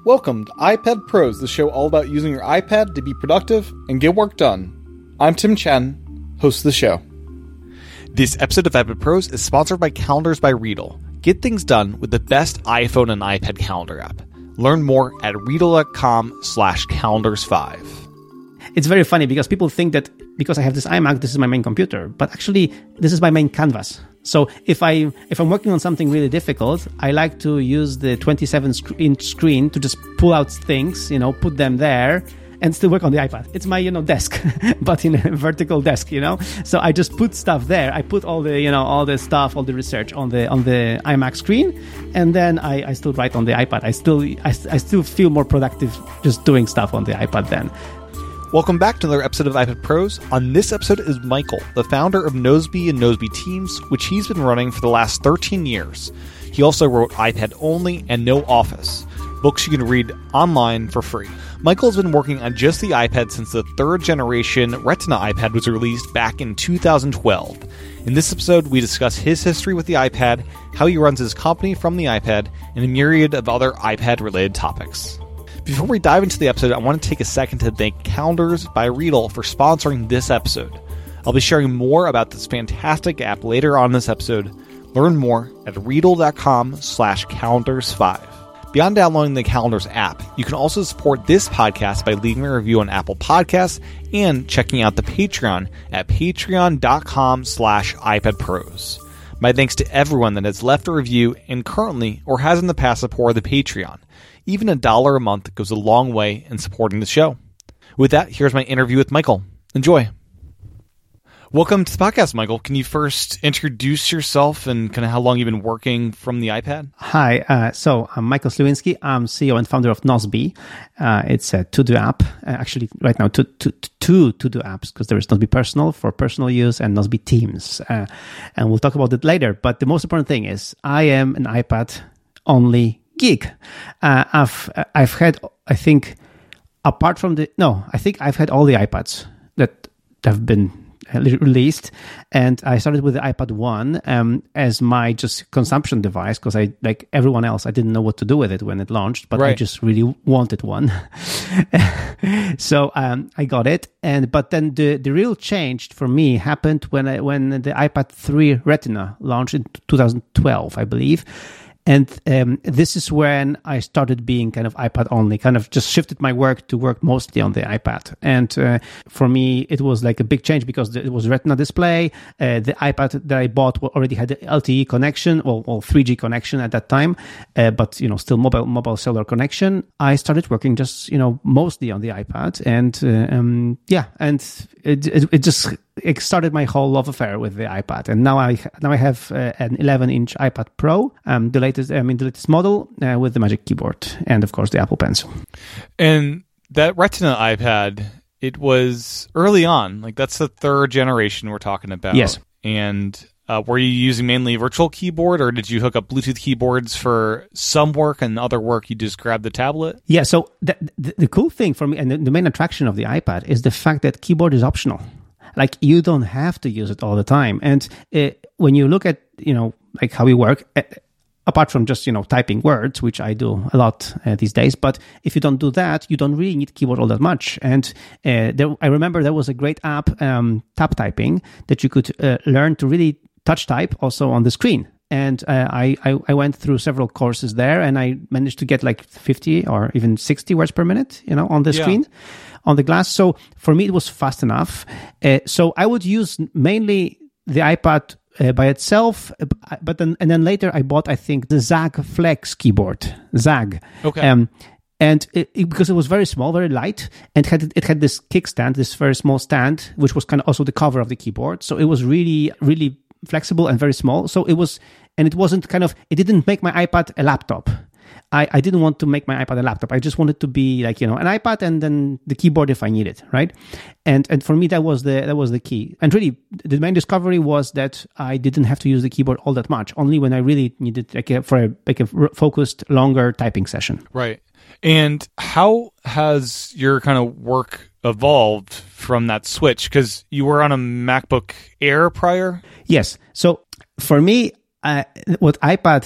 Welcome to iPad Pros, the show all about using your iPad to be productive and get work done. I'm Tim Chen, host of the show. This episode of iPad Pros is sponsored by Calendars by Readle. Get things done with the best iPhone and iPad calendar app. Learn more at readle.com/calendars5. It's very funny because people think that because I have this iMac, this is my main computer. But actually, this is my main canvas. So if I'm working on something really difficult, I like to use the 27-inch screen to just pull out things, put them there, and still work on the iPad. It's my, desk, but in a vertical desk, So I just put stuff there. I put all the, all the stuff, all the research on the iMac screen, and then I still write on the iPad. I still feel more productive just doing stuff on the iPad then. Welcome back to another episode of iPad Pros. On this episode is Michael, the founder of Nozbe and Nozbe Teams, which he's been running for the last 13 years. He also wrote iPad Only and No Office, books you can read online for free. Michael's been working on just the iPad since the third generation Retina iPad was released back in 2012. In this episode, we discuss his history with the iPad, how he runs his company from the iPad, and a myriad of other iPad-related topics. Before we dive into the episode, I want to take a second to thank Calendars by Readle for sponsoring this episode. I'll be sharing more about this fantastic app later on in this episode. Learn more at readle.com/calendars5. Beyond downloading the Calendars app, you can also support this podcast by leaving a review on Apple Podcasts and checking out the Patreon at patreon.com/iPadPros. My thanks to everyone that has left a review and currently or has in the past supported the Patreon. Even $1 a month goes a long way in supporting the show. With that, here's my interview with Michael. Enjoy. Welcome to the podcast, Michael. Can you first introduce yourself and kind of how long you've been working from the iPad? Hi, so I'm Michael Sliwinski. I'm CEO and founder of Nozbe. It's a to-do app. Actually, right now, two to-do apps, because there is Nozbe Personal for personal use and Nozbe Teams. And we'll talk about it later. But the most important thing is I am an iPad-only geek. I've had, I think I've had all the iPads that have been released, and I started with the iPad 1 as my just consumption device, because I, like everyone else, I didn't know what to do with it when it launched, but I just really wanted one. So I got it, but then the real change for me happened when the iPad 3 Retina launched in 2012, I believe. And this is when I started being kind of iPad only, kind of just shifted my work to work mostly on the iPad. And for me, it was like a big change because it was Retina display. The iPad that I bought already had the LTE connection, or 3G connection at that time, but still mobile cellular connection. I started working just mostly on the iPad, and it started my whole love affair with the iPad. And now I have an 11-inch iPad Pro, the latest model with the Magic Keyboard and, of course, the Apple Pencil. And that Retina iPad, it was early on. Like, that's the third generation we're talking about. Yes. And were you using mainly virtual keyboard, or did you hook up Bluetooth keyboards for some work and other work you just grabbed the tablet? Yeah, so the cool thing for me, and the main attraction of the iPad, is the fact that keyboard is optional. Like, you don't have to use it all the time. And when you look at, like how we work, apart from just, typing words, which I do a lot these days, but if you don't do that, you don't really need keyboard all that much. And I remember there was a great app, Tap Typing, that you could learn to really touch type also on the screen. And I went through several courses there, and I managed to get like 50 or even 60 words per minute, on the screen, on the glass. So for me, it was fast enough. So I would use mainly the iPad by itself, but then later I bought, I think, the Zag Flex keyboard, Zag. Okay. And because it was very small, very light, and it had this kickstand, this very small stand, which was kind of also the cover of the keyboard. So it was really, really flexible and very small. So it was, and it wasn't it didn't make my iPad a laptop. I didn't want to make my iPad a laptop. I just wanted to be like, an iPad and then the keyboard if I need it, right? And for me, that was the key. And really, the main discovery was that I didn't have to use the keyboard all that much, only when I really needed for a focused, longer typing session. Right. And how has your kind of work evolved from that switch? Because you were on a MacBook Air prior? Yes. So for me, what iPad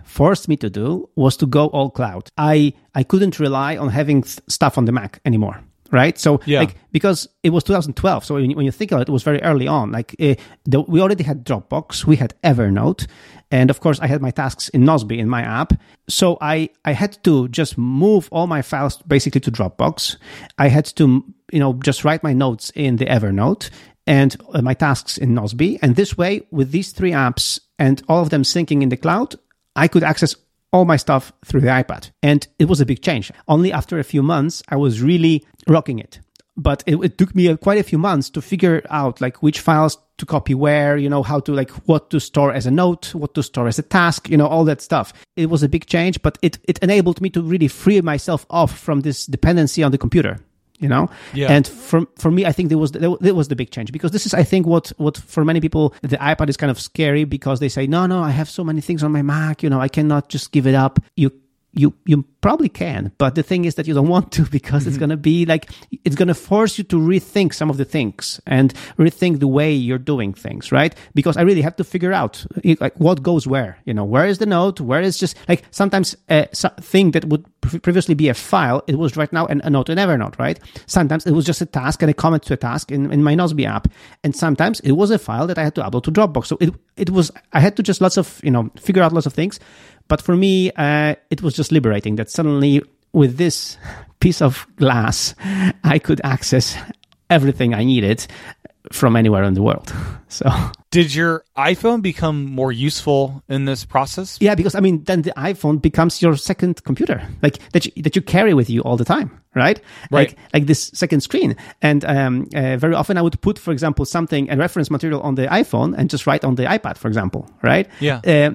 forced me to do was to go all cloud. I couldn't rely on having stuff on the Mac anymore. Right. So because it was 2012. So when you think about it, it was very early on. We already had Dropbox. We had Evernote. And of course, I had my tasks in Nozbe in my app. So I had to just move all my files basically to Dropbox. I had to, just write my notes in the Evernote and my tasks in Nozbe. And this way, with these 3 apps and all of them syncing in the cloud, I could access all my stuff through the iPad. And it was a big change. Only after a few months, I was really rocking it. But it took me quite a few months to figure out which files to copy where, how to what to store as a note, what to store as a task, all that stuff. It was a big change, but it enabled me to really free myself off from this dependency on the computer. And for me, I think there was the big change, because this is, I think, what for many people, the iPad is kind of scary, because they say, no, I have so many things on my Mac, I cannot just give it up. You probably can, but the thing is that you don't want to, because it's going to be it's going to force you to rethink some of the things and rethink the way you're doing things, right? Because I really have to figure out what goes where, where is the note, where is just sometimes a thing that would previously be a file, it was right now a note in Evernote, right? Sometimes it was just a task and a comment to a task in my Nozbe app. And sometimes it was a file that I had to upload to Dropbox. So I had to just figure out lots of things. But for me, it was just liberating that suddenly with this piece of glass, I could access everything I needed from anywhere in the world. So, did your iPhone become more useful in this process? Yeah, because then the iPhone becomes your second computer, that you carry with you all the time, right? Right. Like this second screen. And very often I would put, for example, a reference material on the iPhone and just write on the iPad, for example, right? Yeah.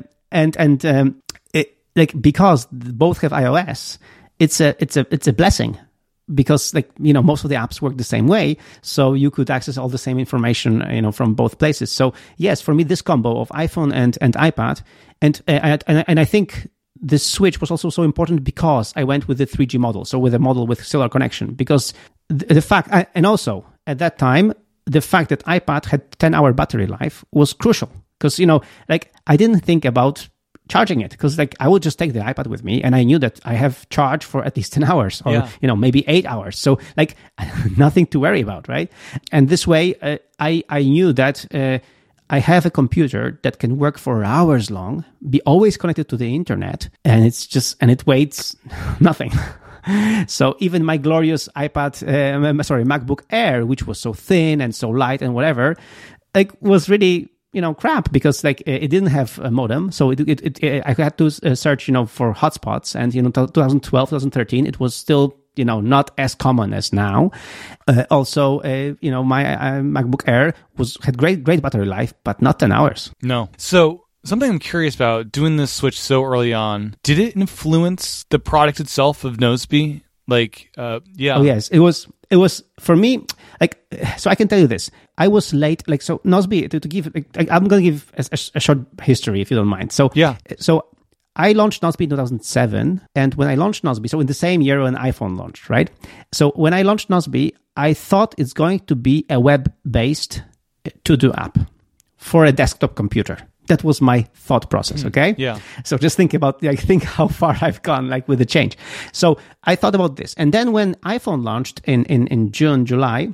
Because both have iOS, it's a blessing, because most of the apps work the same way, so you could access all the same information from both places. So yes, for me, this combo of iPhone and iPad, and I think this switch was also so important because I went with the 3G model, so with a model with cellular connection, because the fact, and also at that time, the fact that iPad had 10-hour battery life was crucial, because I didn't think about charging it, because I would just take the iPad with me and I knew that I have charge for at least 10 hours or maybe 8 hours, so nothing to worry about, right? And this way I knew that I have a computer that can work for hours long, be always connected to the internet, and it weighs nothing. So even my glorious MacBook Air, which was so thin and so light and whatever, was really crap, because it didn't have a modem, so I had to search for hotspots, and 2012, 2013, it was still not as common as now. Also, my MacBook Air had great battery life, but not 10 hours. No. So something I'm curious about, doing this switch so early on, did it influence the product itself of Nozbe? Oh yes, it was for me, so I can tell you this. I was late, so Nozbe, to give, I'm going to give a short history, if you don't mind. So I launched Nozbe in 2007, and when I launched Nozbe, so in the same year when iPhone launched, right? So when I launched Nozbe, I thought it's going to be a web-based to-do app for a desktop computer. That was my thought process, okay? Yeah. So just think how far I've gone, with the change. So I thought about this. And then when iPhone launched in June, July,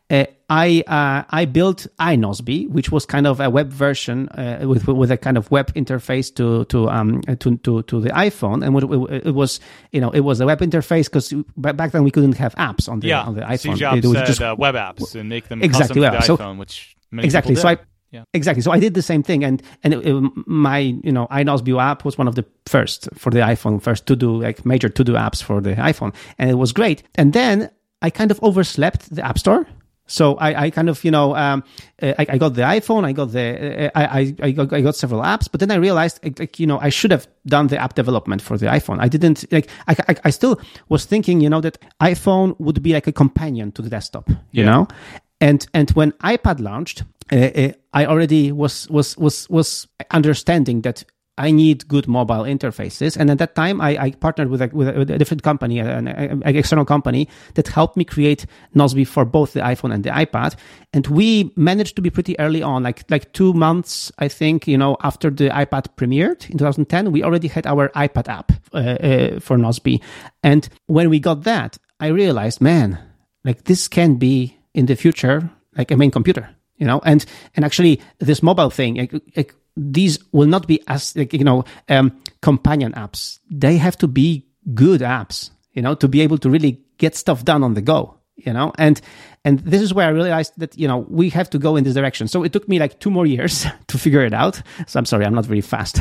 I built iNozbe, which was kind of a web version with a kind of web interface to the iPhone, and it was it was a web interface, because back then we couldn't have apps on the iPhone. Steve Jobs said just web apps and make them custom to the iPhone, which many people did. So exactly. So I did the same thing, and my iNozbe app was one of the first for the iPhone, first to do major to do apps for the iPhone, and it was great. And then I kind of overslept the App Store. So I kind of I got the iPhone, I got several apps, but then I realized I should have done the app development for the iPhone. I didn't I still was thinking that iPhone would be like a companion to the desktop, you know, and when iPad launched, I already was understanding that I need good mobile interfaces. And at that time, I partnered with a different company, an external company that helped me create Nozbe for both the iPhone and the iPad. And we managed to be pretty early on, like 2 months, I think, after the iPad premiered in 2010, we already had our iPad app for Nozbe. And when we got that, I realized, man, like this can be in the future, like a main computer, and actually this mobile thing, these will not be as companion apps. They have to be good apps, to be able to really get stuff done on the go, and this is where I realized that, we have to go in this direction. So it took me like 2 more years to figure it out. So I'm sorry, I'm not very fast.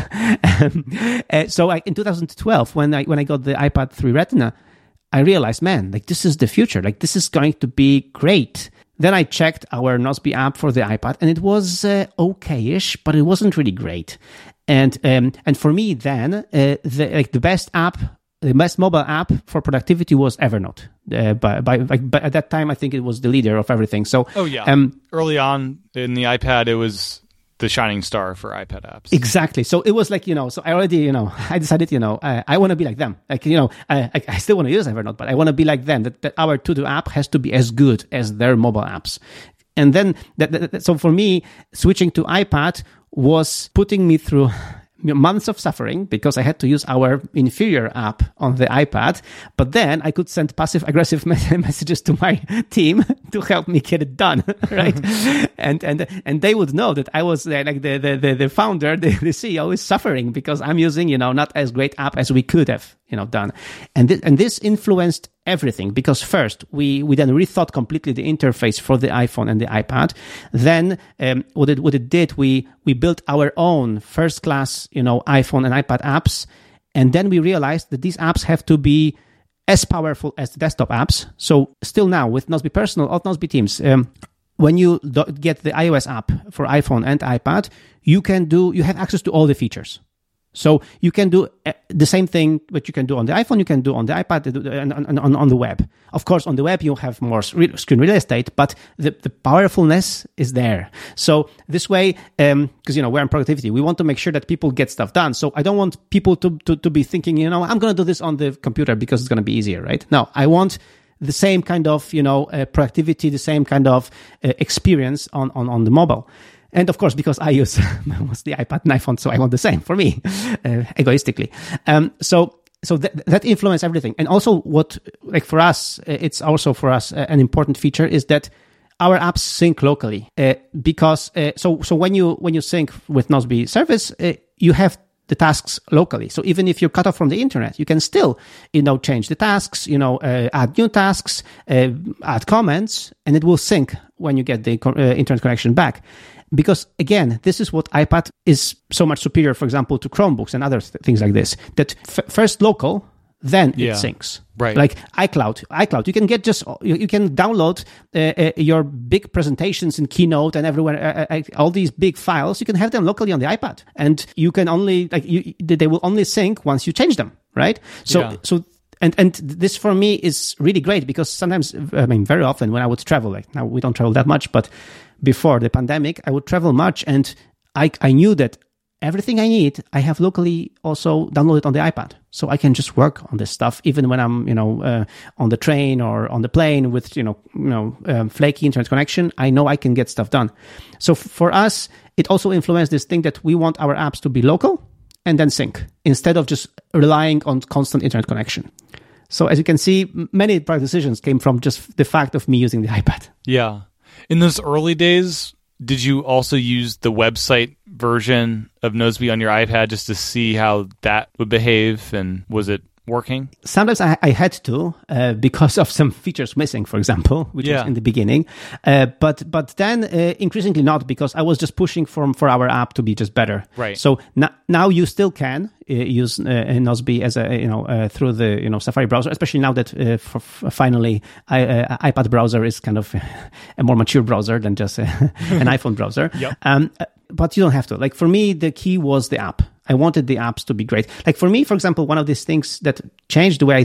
So in 2012, when I got the iPad 3 Retina, I realized, man, like this is the future. Like this is going to be great. Then I checked our Nozbe app for the iPad, and it was okay-ish, but it wasn't really great. And for me, then the best app, the best mobile app for productivity was Evernote. But at that time, I think it was the leader of everything. So early on in the iPad, it was the shining star for iPad apps. Exactly. So it was like, so I already, I decided, I want to be like them. Like, I still want to use Evernote, but I want to be like them. That our To-Do app has to be as good as their mobile apps. And then, so for me, switching to iPad was putting me through months of suffering because I had to use our inferior app on the iPad, but then I could send passive-aggressive messages to my team to help me get it done, right? and they would know that I was like the founder, the CEO is suffering because I'm using, not as great app as we could have, done. And this influenced everything because first we then rethought completely the interface for the iPhone and the iPad. Then what it did, we built our own first class, iPhone and iPad apps. And then we realized that these apps have to be as powerful as the desktop apps. So still now with Nozbe Personal or Nozbe Teams, when you get the iOS app for iPhone and iPad, you have access to all the features. So you can do the same thing that you can do on the iPhone, you can do on the iPad and on the web. Of course, on the web, you have more screen real estate, but the powerfulness is there. So this way, because, we're in productivity, we want to make sure that people get stuff done. So I don't want people to be thinking, I'm going to do this on the computer because it's going to be easier, right? No, I want the same kind of, productivity, the same kind of experience on the mobile. And of course, because I use mostly iPad and iPhone, so I want the same for me, egoistically. So that influenced everything. And also for us, it's also for us an important feature is that our apps sync locally. Because when you sync with Nozbe service, you have the tasks locally. So even if you're cut off from the internet, you can still, change the tasks, add new tasks, add comments, and it will sync when you get the internet connection back. Because again, this is what iPad is so much superior, for example, to Chromebooks and other things like this, that first local, then it syncs. Right. Like iCloud, you can you can download your big presentations in Keynote and everywhere, all these big files, you can have them locally on the iPad. And you can only, they will only sync once you change them, right? And this for me is really great because sometimes, very often when I would travel, like now we don't travel that much, but before the pandemic, I would travel much and I knew that everything I need, I have locally also downloaded on the iPad. So I can just work on this stuff even when I'm, on the train or on the plane with, flaky internet connection. I know I can get stuff done. So for us, it also influenced this thing that we want our apps to be local and then sync instead of just relying on constant internet connection. So as you can see, many product decisions came from just the fact of me using the iPad. Yeah. In those early days, did you also use the website version of Nozbe on your iPad just to see how that would behave? And was it working? Sometimes I had to because of some features missing, for example, which was in the beginning. But then increasingly not, because I was just pushing for our app to be just better. Right. So now you still can use Nozbe as a through the Safari browser, especially now that finally iPad browser is kind of a more mature browser than just an iPhone browser. Yep. But you don't have to. Like for me, the key was the app. I wanted the apps to be great. Like for me, for example, one of these things that changed the way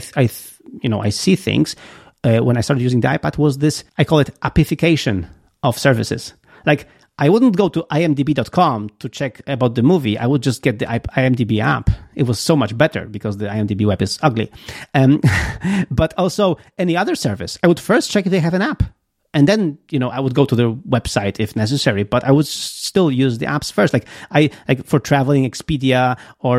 I see things when I started using the iPad was this, I call it appification of services. Like I wouldn't go to imdb.com to check about the movie. I would just get the IMDb app. It was so much better because the IMDb web is ugly. But also any other service, I would first check if they have an app. And then, I would go to the website if necessary, but I would still use the apps first. Like for traveling, Expedia or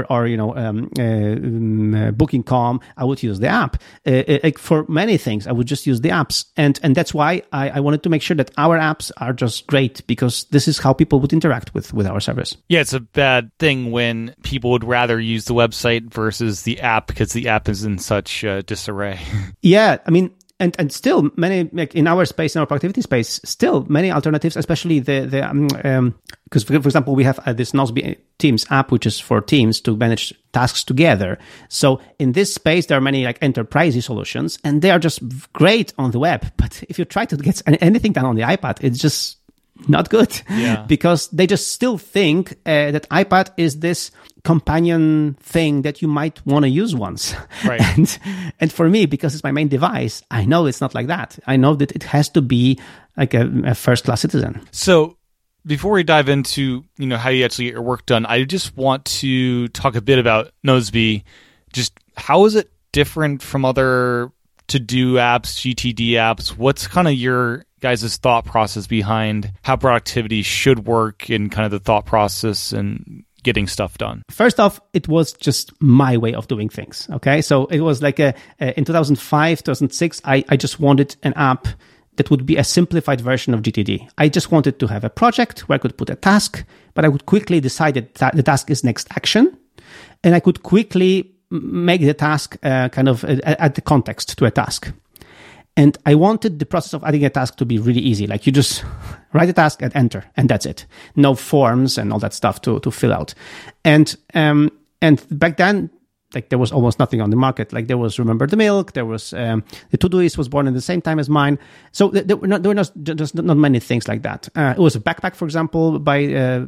Booking.com, I would use the app. Like for many things, I would just use the apps. And that's why I wanted to make sure that our apps are just great, because this is how people would interact with our service. Yeah, it's a bad thing when people would rather use the website versus the app because the app is in such disarray. Yeah, I mean, And still many, like in our space, in our productivity space, still many alternatives, especially because for example, we have this Nozbe Teams app, which is for teams to manage tasks together. So in this space, there are many like enterprise solutions, and they are just great on the web. But if you try to get anything done on the iPad, it's just not good, because they just still think that iPad is this companion thing that you might want to use once. Right. And for me, because it's my main device, I know it's not like that. I know that it has to be like a first-class citizen. So before we dive into how you actually get your work done, I just want to talk a bit about Nozbe. Just how is it different from other to-do apps, GTD apps? What's kind of your guys' thought process behind how productivity should work and kind of the thought process and getting stuff done? First off, it was just my way of doing things. Okay. So it was like in 2005, 2006, I just wanted an app that would be a simplified version of GTD. I just wanted to have a project where I could put a task, but I would quickly decide that the task is next action. And I could quickly make the task kind of add the context to a task. And I wanted the process of adding a task to be really easy. Like you just write a task and enter, and that's it. No forms and all that stuff to fill out. And back then, like there was almost nothing on the market. Like there was Remember the Milk. There was the Todoist was born at the same time as mine. So there were not many things like that. It was a backpack, for example, by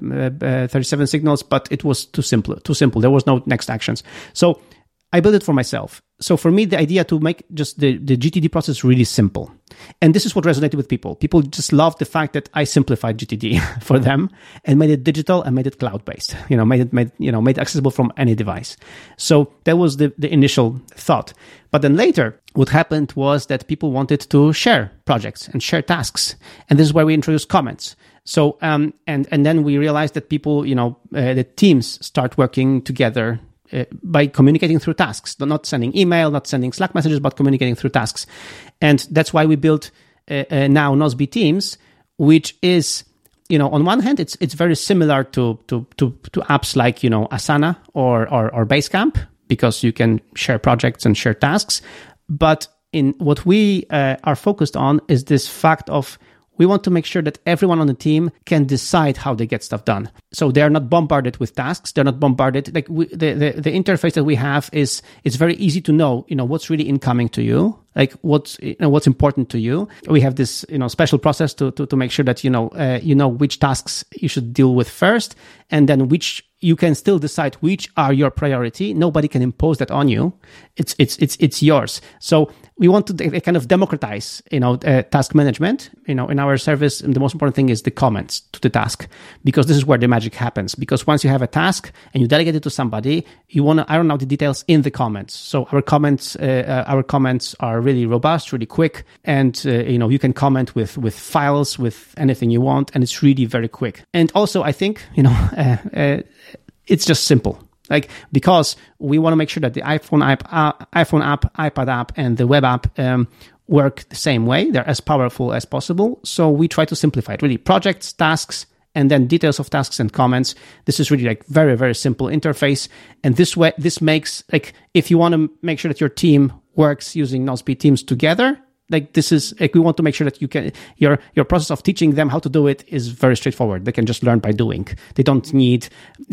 37 Signals, but it was too simple. There was no next actions. So I built it for myself. So for me, the idea to make just the GTD process really simple. And this is what resonated with people. People just loved the fact that I simplified GTD for them and made it digital and made it cloud-based, made it accessible from any device. So that was the initial thought. But then later, what happened was that people wanted to share projects and share tasks. And this is where we introduced comments. So, and then we realized that people, the teams start working together by communicating through tasks, not sending email, not sending Slack messages, but communicating through tasks. And that's why we built now Nozbe Teams, which is, on one hand, it's very similar to apps like, Asana or Basecamp, because you can share projects and share tasks. But in what we are focused on is this fact of we want to make sure that everyone on the team can decide how they get stuff done. So they're not bombarded with tasks. They're not bombarded. Like the interface that we have it's very easy to know, what's really incoming to you, like what's important to you. We have this, special process to make sure that, which tasks you should deal with first, and then which you can still decide which are your priority. Nobody can impose that on you. It's yours. So we want to kind of democratize, task management. In our service, the most important thing is the comments to the task, because this is where the magic happens. Because once you have a task and you delegate it to somebody, you want to iron out the details in the comments. So our comments are really robust, really quick, and you can comment with files, with anything you want, and it's really very quick. And also, I think it's just simple. Like, because we want to make sure that the iPhone app, iPad app, and the web app work the same way. They're as powerful as possible. So we try to simplify it. Really, projects, tasks, and then details of tasks and comments. This is really like very, very simple interface. And this makes, like, if you want to make sure that your team works using Nozbe Teams together, like this is like, we want to make sure that you can your process of teaching them how to do it is very straightforward. They can just learn by doing. They don't need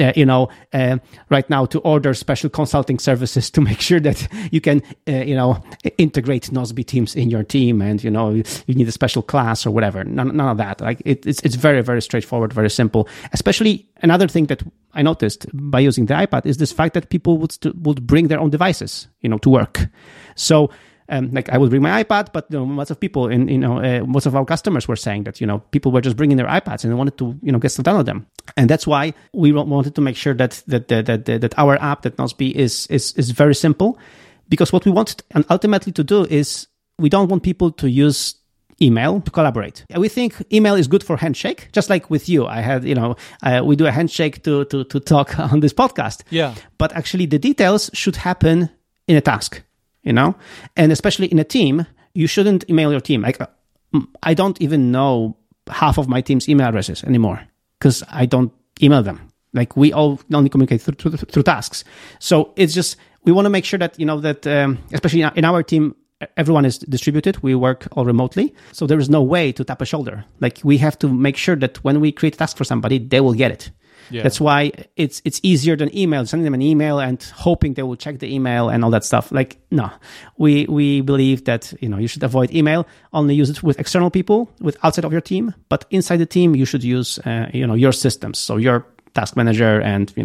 right now to order special consulting services to make sure that you can integrate Nozbe Teams in your team, and you need a special class or whatever. None of that. Like it's very, very straightforward, very simple. Especially another thing that I noticed by using the iPad is this fact that people would bring their own devices to work. So like I would bring my iPad, but lots of people most of our customers were saying that people were just bringing their iPads and they wanted to get stuff done with them, and that's why we wanted to make sure that our app, that Nozbe, is very simple, because what we want and ultimately to do is we don't want people to use email to collaborate. We think email is good for handshake, just like with you. I had, we do a handshake to talk on this podcast. Yeah. But actually the details should happen in a task, and especially in a team, you shouldn't email your team. Like, I don't even know half of my team's email addresses anymore because I don't email them. Like, we all only communicate through tasks. So it's just, we want to make sure that, especially in our team, everyone is distributed. We work all remotely. So there is no way to tap a shoulder. Like, we have to make sure that when we create a task for somebody, they will get it. Yeah. That's why it's easier than email, sending them an email and hoping they will check the email and all that stuff. Like, no, we believe that, you should avoid email, only use it with external people, with outside of your team. But inside the team, you should use, your systems. So your task manager and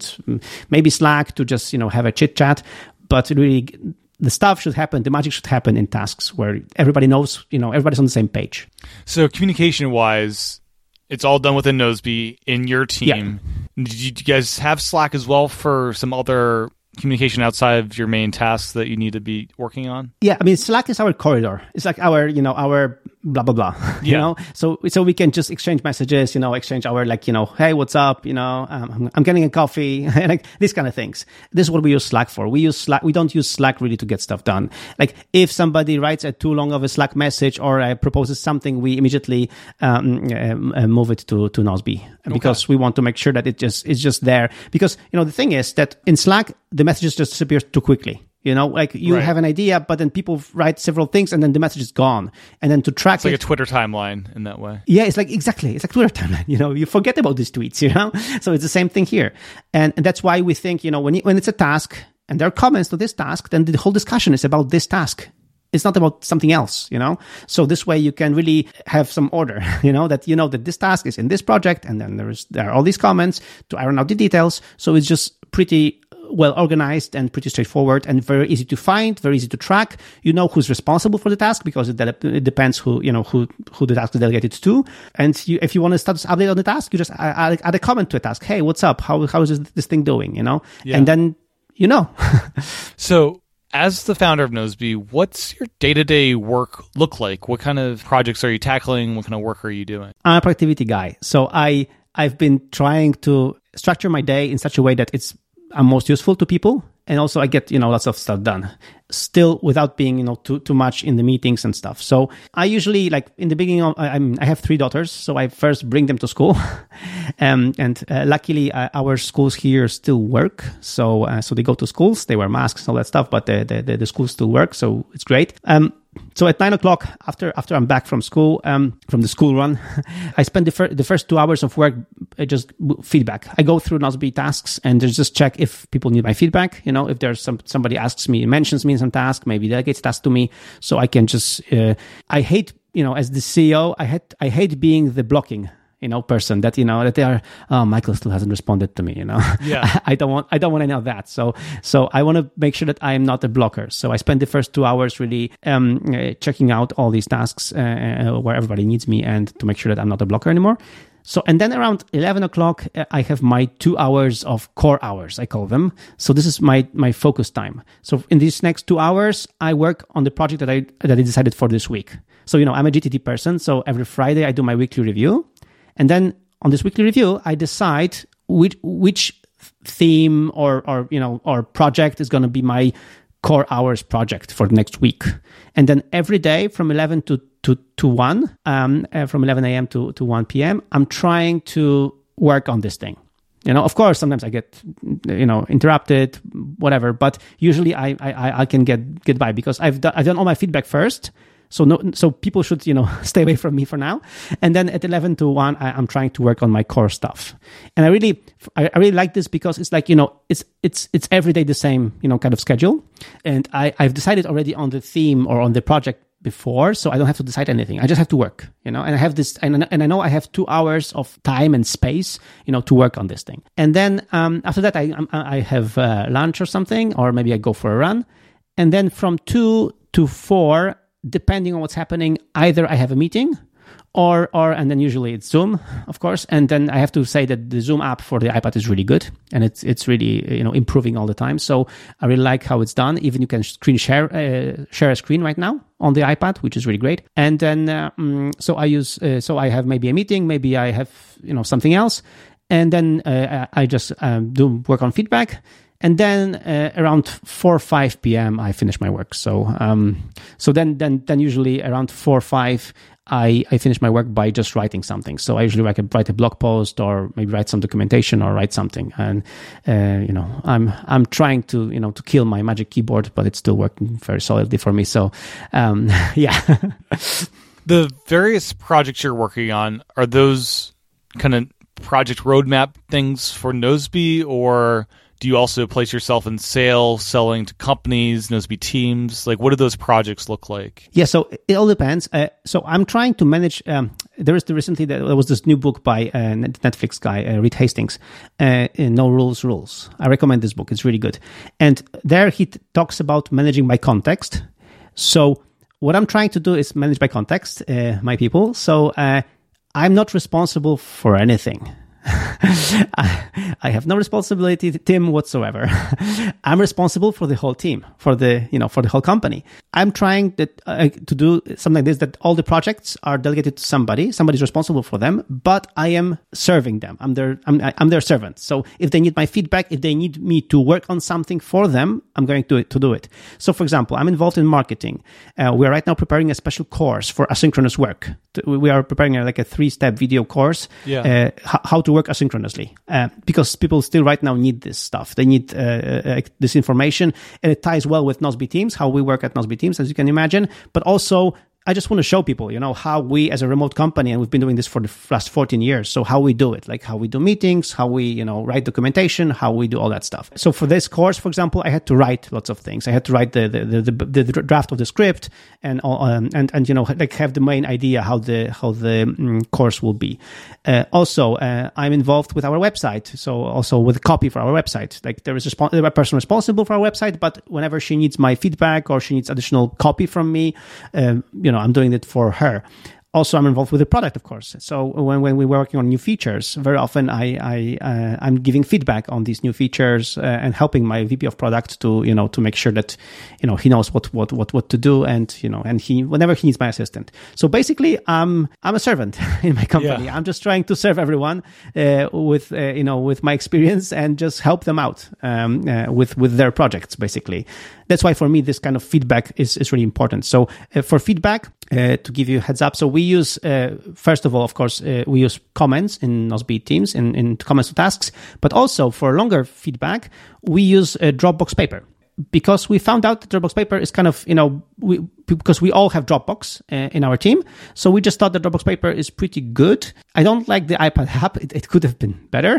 maybe Slack to just, have a chit chat. But really, the stuff should happen, the magic should happen in tasks where everybody knows, everybody's on the same page. So communication-wise, it's all done within Nozbe in your team. Yeah. Did you guys have Slack as well for some other communication outside of your main tasks that you need to be working on? Yeah, I mean, Slack is our corridor. It's like our blah, blah, blah, So we can just exchange messages, exchange our, hey, what's up? I'm getting a coffee, like these kind of things. This is what we use Slack for. We don't use Slack really to get stuff done. Like, if somebody writes a too long of a Slack message or proposes something, we immediately move it to Nozbe, because we want to make sure that it's just there. Because, the thing is that in Slack, the messages just disappear too quickly. Like, you have an idea, but then people write several things and then the message is gone. And then to track it's like a Twitter timeline in that way. Yeah, it's like Twitter timeline. You forget about these tweets, So it's the same thing here. And that's why we think, when it's a task and there are comments to this task, then the whole discussion is about this task. It's not about something else, So this way you can really have some order, that this task is in this project, and then there are all these comments to iron out the details. So it's just pretty well organized and pretty straightforward and very easy to find, very easy to track. Who's responsible for the task, because it depends who the task is delegated to. And if you want to status update on the task, you just add a comment to a task. Hey, what's up? How is this thing doing? Yeah. And then So, as the founder of Nozbe, what's your day-to-day work look like? What kind of projects are you tackling? What kind of work are you doing? I'm a productivity guy. So I've been trying to structure my day in such a way that I'm most useful to people. And also I get, lots of stuff done still without being, too much in the meetings and stuff. So I usually, like, in the beginning, I have 3 daughters. So I first bring them to school. and luckily our schools here still work. So they go to schools, they wear masks and all that stuff, but the schools still work. So it's great. So at 9:00, after I'm back from school, from the school run, I spend the first 2 hours of work just feedback. I go through Nozbe tasks and just check if people need my feedback. If there's somebody mentions me in some task, maybe delegates task to me, so I can just. I hate, as the CEO, I hate being the blocking person that, that they are, Michael still hasn't responded to me, Yeah. I don't want any of that. So I want to make sure that I am not a blocker. So I spend the first 2 hours really, checking out all these tasks, where everybody needs me, and to make sure that I'm not a blocker anymore. So, and then around 11:00, I have my 2 hours of core hours, I call them. So this is my focus time. So in these next 2 hours, I work on the project that I decided for this week. So, I'm a GTD person. So every Friday I do my weekly review. And then on this weekly review, I decide which theme or project is going to be my core hours project for the next week. And then every day from 11 to 1, from 11 a.m. to 1 p.m., I'm trying to work on this thing. Of course, sometimes I get, interrupted, whatever, but usually I can get by because I've done all my feedback first. So people should, stay away from me for now. And then at 11 to 1, I'm trying to work on my core stuff. And I really like this because it's like, it's every day the same, kind of schedule. And I've decided already on the theme or on the project before, so I don't have to decide anything. I just have to work, and I have this, and I know I have 2 hours of time and space, to work on this thing. And then after that, I have lunch or something, or maybe I go for a run. And then from 2 to 4, depending on what's happening. Either I have a meeting, and then usually it's Zoom, of course. And then I have to say that the Zoom app for the iPad is really good, and it's really improving all the time. So I really like how it's done. Even you can share a screen right now on the iPad, which is really great. And then so I have maybe a meeting, maybe I have something else, and then I just do work on feedback. And then around 4 or 5 p.m. I finish my work. So then usually around 4 or 5 I finish my work by just writing something. So I usually write a blog post, or maybe write some documentation, or write something. And I'm trying to kill my Magic Keyboard, but it's still working very solidly for me. So yeah. The various projects you're working on, are those kind of project roadmap things for Nozbe, or do you also place yourself in sales, selling to companies, Nozbe teams? Like, what do those projects look like? Yeah, so it all depends. So I'm trying to manage. There was this new book by Netflix guy, Reed Hastings, No Rules. I recommend this book. It's really good. And there he talks about managing by context. So what I'm trying to do is manage by context, my people. So I'm not responsible for anything. I have no responsibility, Tim, whatsoever. I'm responsible for the whole team, for the whole company. I'm trying to do something like this, that all the projects are delegated to somebody. Somebody's responsible for them, but I am serving them. I'm their servant. So if they need my feedback, if they need me to work on something for them, I'm going to do it. So, for example, I'm involved in marketing. We are right now preparing a special course for asynchronous work. We are preparing a 3-step video course. Yeah. How to work asynchronously, because people still right now need this stuff. They need this information, and it ties well with Nozbe Teams, how we work at Nozbe Teams, as you can imagine. But also, I just want to show people, how we as a remote company, and we've been doing this for the last 14 years. So how we do it, like how we do meetings, how we, write documentation, how we do all that stuff. So for this course, for example, I had to write lots of things. I had to write the draft of the script and have the main idea how the course will be. Also, I'm involved with our website. So also with copy for our website. Like there is a person responsible for our website, but whenever she needs my feedback or she needs additional copy from me, I'm doing it for her. Also, I'm involved with the product, of course. So when we're working on new features, very often I'm giving feedback on these new features and helping my VP of product to make sure that he knows what to do, and he whenever he needs my assistant. So basically, I'm a servant in my company. Yeah. I'm just trying to serve everyone with my experience and just help them out with their projects. Basically, that's why for me this kind of feedback is really important. So for feedback, to give you a heads up, so we use, first of all, of course, we use comments in Nozbe Teams, in comments to tasks, but also for longer feedback, we use Dropbox Paper. Because we found out that Dropbox Paper is kind of, because we all have Dropbox in our team. So we just thought that Dropbox Paper is pretty good. I don't like the iPad app. It could have been better,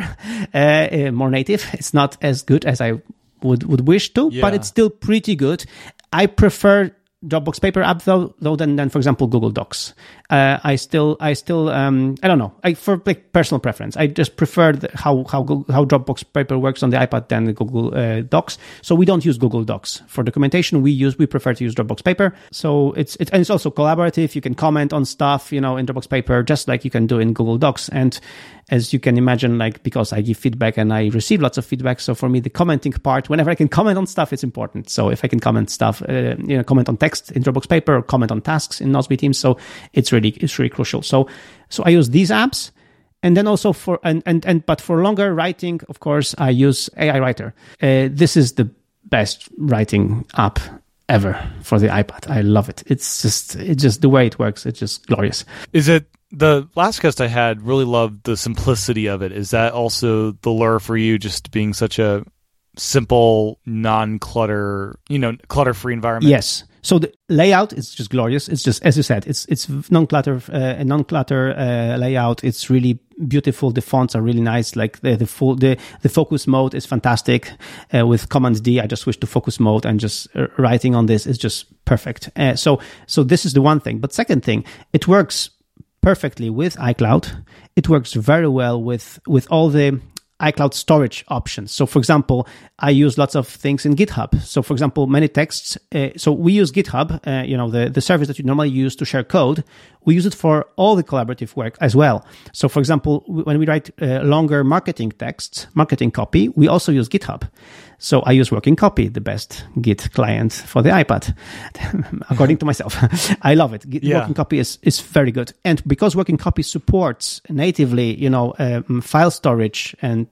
more native. It's not as good as I would wish to, but it's still pretty good. I prefer Dropbox Paper app though than for example Google Docs. I still I don't know. For personal preference, I just prefer how Dropbox Paper works on the iPad than the Google Docs. So we don't use Google Docs for documentation. We prefer to use Dropbox Paper. So it's also collaborative. You can comment on stuff in Dropbox Paper just like you can do in Google Docs. And as you can imagine, because I give feedback and I receive lots of feedback, so for me the commenting part, whenever I can comment on stuff, it's important. So if I can comment stuff, comment on text in Dropbox Paper or comment on tasks in Nozbe Teams, so it's really crucial. So I use these apps, and then also but for longer writing, of course, I use AI Writer. This is the best writing app ever for the iPad. I love it. It's just the way it works. It's just glorious. Is it? The last guest I had really loved the simplicity of it. Is that also the lure for you, just being such a simple, non-clutter, clutter-free environment? Yes. So the layout is just glorious. It's just, as you said, it's non-clutter layout. It's really beautiful. The fonts are really nice. Like the focus mode is fantastic. With Command D, I just switched to focus mode, and just writing on this is just perfect. So this is the one thing. But second thing, it works perfectly with iCloud. It works very well with all the iCloud storage options. So, for example, I use lots of things in GitHub. So, for example, many texts. So we use GitHub, the service that you normally use to share code. We use it for all the collaborative work as well. So, for example, when we write longer marketing texts, marketing copy, we also use GitHub. So I use Working Copy, the best Git client for the iPad, according to myself. I love it. Working Copy is very good. And because Working Copy supports natively, file storage and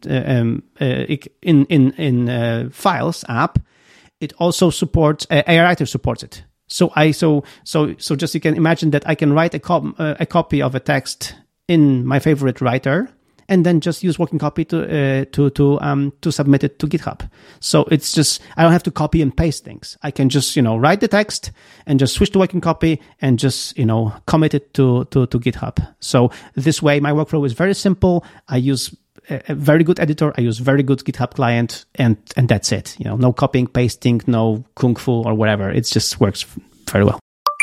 in Files app, it also supports AI Writer supports it. So just you can imagine that I can write a copy of a text in my favorite writer, and then just use Working Copy to submit it to GitHub. So it's just, I don't have to copy and paste things. I can just, write the text and just switch to Working Copy and just, commit it to GitHub. So this way, my workflow is very simple. I use a very good editor. I use very good GitHub client, and that's it. No copying, pasting, no kung fu or whatever. It just works very well.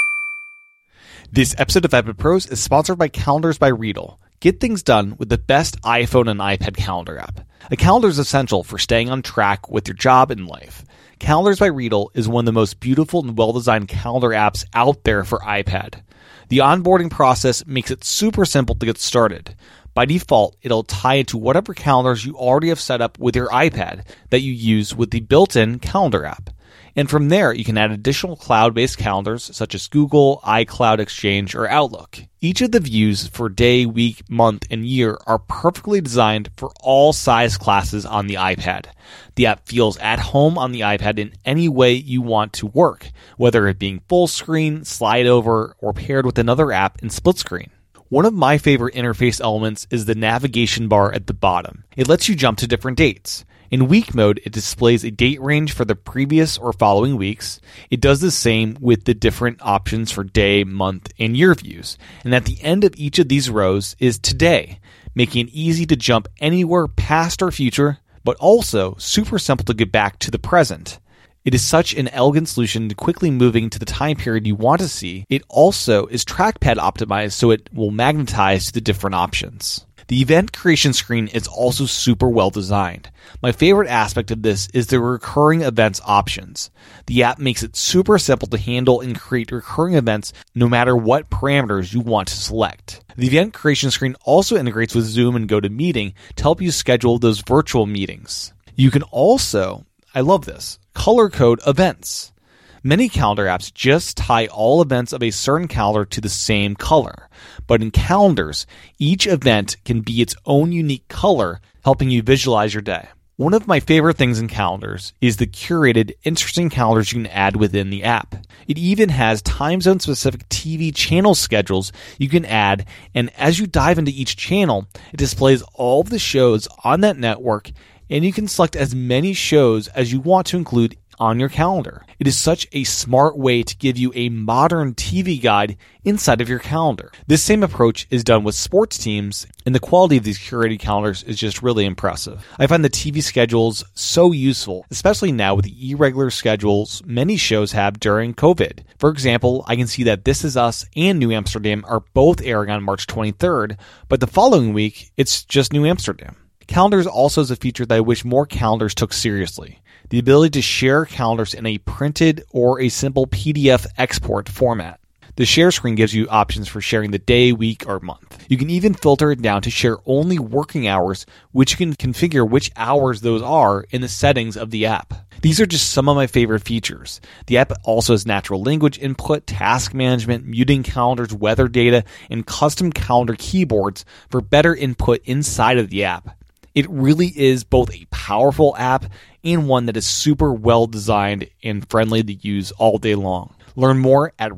This episode of iPad Pros is sponsored by Calendars by Readle. Get things done with the best iPhone and iPad calendar app. A calendar is essential for staying on track with your job and life. Calendars by Readle is one of the most beautiful and well-designed calendar apps out there for iPad. The onboarding process makes it super simple to get started. By default, it'll tie into whatever calendars you already have set up with your iPad that you use with the built-in calendar app. And from there, you can add additional cloud-based calendars such as Google, iCloud Exchange, or Outlook. Each of the views for day, week, month, and year are perfectly designed for all size classes on the iPad. The app feels at home on the iPad in any way you want to work, whether it being full screen, slide over, or paired with another app in split screen. One of my favorite interface elements is the navigation bar at the bottom. It lets you jump to different dates. In week mode, it displays a date range for the previous or following weeks. It does the same with the different options for day, month, and year views. And at the end of each of these rows is today, making it easy to jump anywhere past or future, but also super simple to get back to the present. It is such an elegant solution to quickly moving to the time period you want to see. It also is trackpad optimized, so it will magnetize to the different options. The event creation screen is also super well designed. My favorite aspect of this is the recurring events options. The app makes it super simple to handle and create recurring events no matter what parameters you want to select. The event creation screen also integrates with Zoom and GoToMeeting to help you schedule those virtual meetings. You can also, I love this, color code events. Many calendar apps just tie all events of a certain calendar to the same color. But in calendars, each event can be its own unique color, helping you visualize your day. One of my favorite things in calendars is the curated, interesting calendars you can add within the app. It even has time zone specific TV channel schedules you can add, and as you dive into each channel, it displays all of the shows on that network, and you can select as many shows as you want to include on your calendar. It is such a smart way to give you a modern TV guide inside of your calendar. This same approach is done with sports teams, and the quality of these curated calendars is just really impressive. I find the TV schedules so useful, especially now with the irregular schedules many shows have during COVID. For example, I can see that This Is Us and New Amsterdam are both airing on March 23rd, but the following week, it's just New Amsterdam. Calendars also is a feature that I wish more calendars took seriously. The ability to share calendars in a printed or a simple PDF export format. The share screen gives you options for sharing the day, week, or month. You can even filter it down to share only working hours, which you can configure which hours those are in the settings of the app. These are just some of my favorite features. The app also has natural language input, task management, muting calendars, weather data, and custom calendar keyboards for better input inside of the app. It really is both a powerful app and one that is super well designed and friendly to use all day long. Learn more at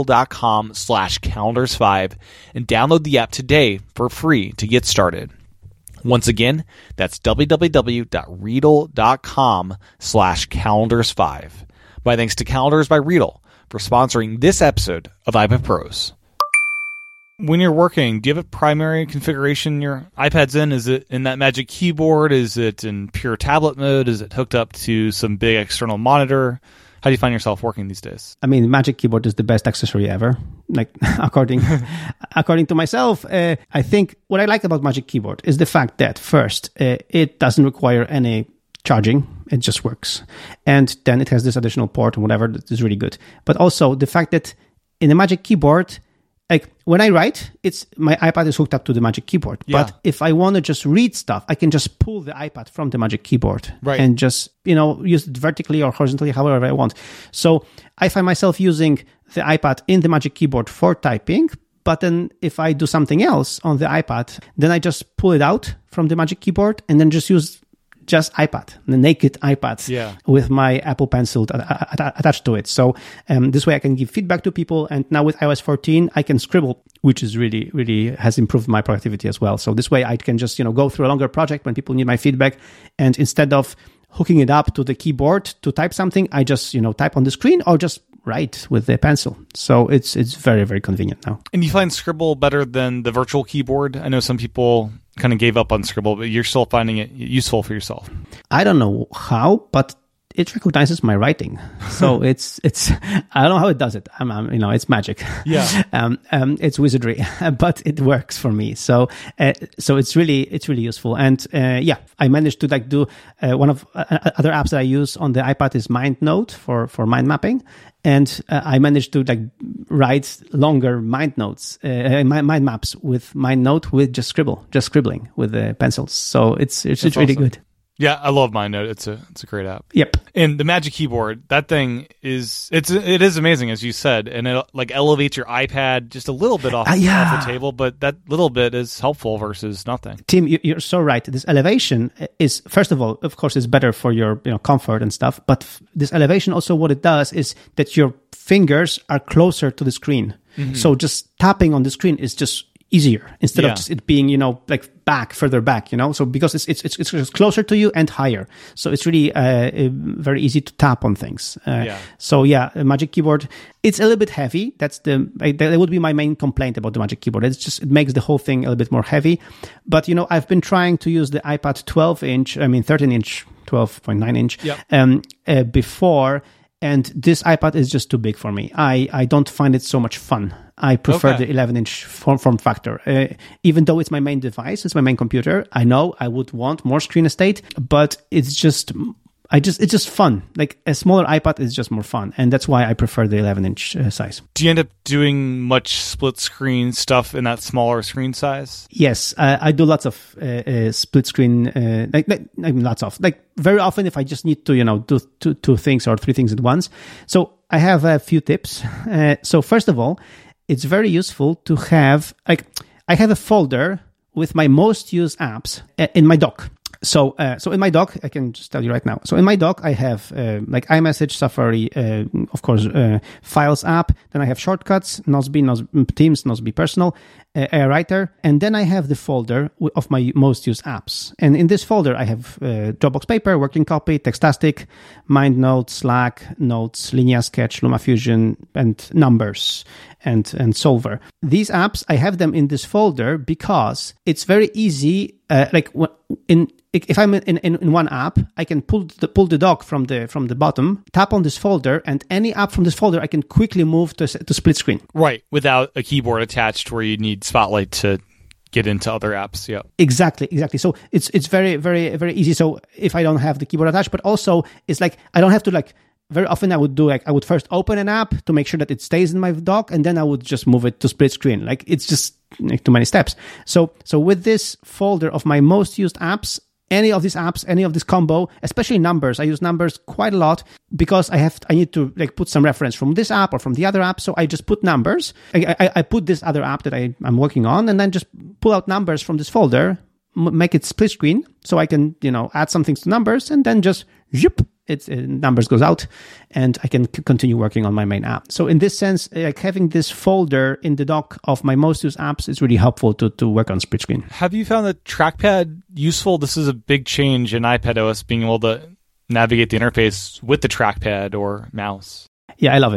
Readle.com/calendars5 and download the app today for free to get started. Once again, that's www.readle.com/calendars5. My thanks to Calendars by Readle for sponsoring this episode of iPad Pros. When you're working, do you have a primary configuration your iPad's in? Is it in that Magic Keyboard? Is it in pure tablet mode? Is it hooked up to some big external monitor? How do you find yourself working these days? I mean, Magic Keyboard is the best accessory ever. Like, according to myself, I think what I like about Magic Keyboard is the fact that first, it doesn't require any charging. It just works. And then it has this additional port and whatever that is really good. But also the fact that in the Magic Keyboard, like when I write, my iPad is hooked up to the Magic Keyboard. Yeah. But if I want to just read stuff, I can just pull the iPad from the Magic Keyboard and just, use it vertically or horizontally, however I want. So I find myself using the iPad in the Magic Keyboard for typing. But then if I do something else on the iPad, then I just pull it out from the Magic Keyboard and then just use just iPad, the naked iPad with my Apple Pencil attached to it. So this way I can give feedback to people. And now with iOS 14, I can scribble, which is really, really has improved my productivity as well. So this way I can just, go through a longer project when people need my feedback. And instead of hooking it up to the keyboard to type something, I just, type on the screen or just write with the pencil. So it's very, very convenient now. And you find Scribble better than the virtual keyboard? I know some people kind of gave up on Scribble, but you're still finding it useful for yourself. I don't know how, but it recognizes my writing. So it's I don't know how it does it. It's magic. Yeah. It's wizardry, but it works for me. So it's really useful. And I managed to do one of other apps that I use on the iPad is MindNote for mind mapping. And I managed to write longer mind notes, mind maps with MindNote with just scribbling with the pencils. So it's really good. Yeah, I love MindNote. It's a great app. Yep. And the Magic Keyboard, that thing it is amazing, as you said, and it elevates your iPad just a little bit off the table, but that little bit is helpful versus nothing. Tim, you're so right. This elevation is, first of all, of course, is better for your comfort and stuff. But this elevation also, what it does is that your fingers are closer to the screen. Mm-hmm. So just tapping on the screen is just easier instead of just it being, further back, so because it's just closer to you and higher. So it's really very easy to tap on things. So Magic Keyboard, it's a little bit heavy. That would be my main complaint about the Magic Keyboard. It makes the whole thing a little bit more heavy. But, I've been trying to use the iPad 13-inch, 12.9-inch before. And this iPad is just too big for me. I don't find it so much fun. I prefer the 11-inch form factor. Even though it's my main device, it's my main computer, I know I would want more screen estate, but it's just fun. Like a smaller iPad is just more fun. And that's why I prefer the 11-inch size. Do you end up doing much split screen stuff in that smaller screen size? Yes, I do lots of split screen, very often if I just need to, do two things or three things at once. So I have a few tips. So first of all, it's very useful to have, I have a folder with my most used apps in my dock. So in my dock, I can just tell you right now. So in my dock, I have iMessage, Safari, of course, Files app. Then I have Shortcuts, Nozbe Teams, Nozbe Personal, AirWriter, and then I have the folder of my most used apps. And in this folder, I have Dropbox Paper, Working Copy, Textastic, MindNote, Slack, Notes, Linear Sketch, LumaFusion, and Numbers and Solver. These apps, I have them in this folder because it's very easy. If I'm in one app, I can pull the dock from the bottom, tap on this folder, and any app from this folder I can quickly move to split screen. Right, without a keyboard attached where you need Spotlight to get into other apps. Yeah, exactly. So it's very, very, very easy. So if I don't have the keyboard attached, but also it's I don't have to very often I would first open an app to make sure that it stays in my dock, and then I would just move it to split screen. It's just too many steps. So with this folder of my most used apps, any of these apps, any of this combo, especially Numbers, I use Numbers quite a lot because I need to put some reference from this app or from the other app. So I just put Numbers. I put this other app that I'm working on, and then just pull out Numbers from this folder, make it split screen, so I can add some things to Numbers, and then just zip. Numbers goes out, and I can continue working on my main app. So in this sense, having this folder in the dock of my most used apps is really helpful to work on split screen. Have you found the trackpad useful? This is a big change in iPadOS, being able to navigate the interface with the trackpad or mouse. Yeah, I love it.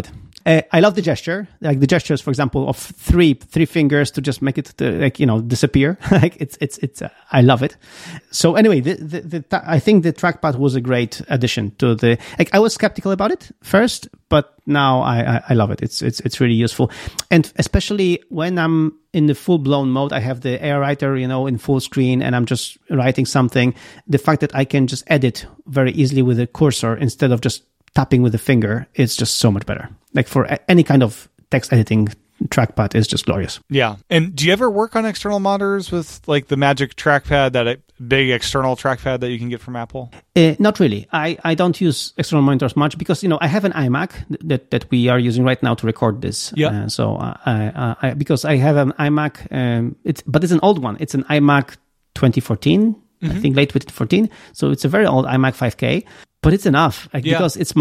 I love the gesture, like the gestures, for example, of three fingers to just make it disappear. Like it's I love it. So anyway, I think the trackpad was a great addition to the. Like I was skeptical about it first, but now I love it. It's really useful, and especially when I'm in the full blown mode, I have the Air Writer, in full screen, and I'm just writing something. The fact that I can just edit very easily with a cursor instead of just tapping with the finger, it's just so much better. Like for any kind of text editing, trackpad is just glorious. Yeah. And do you ever work on external monitors with like the Magic Trackpad, that big external trackpad that you can get from Apple? Not really. I don't use external monitors much because, I have an iMac that we are using right now to record this. Yeah. So because I have an iMac, but it's an old one. It's an iMac 2014, I think late 2014. So it's a very old iMac 5K. But it's enough because it's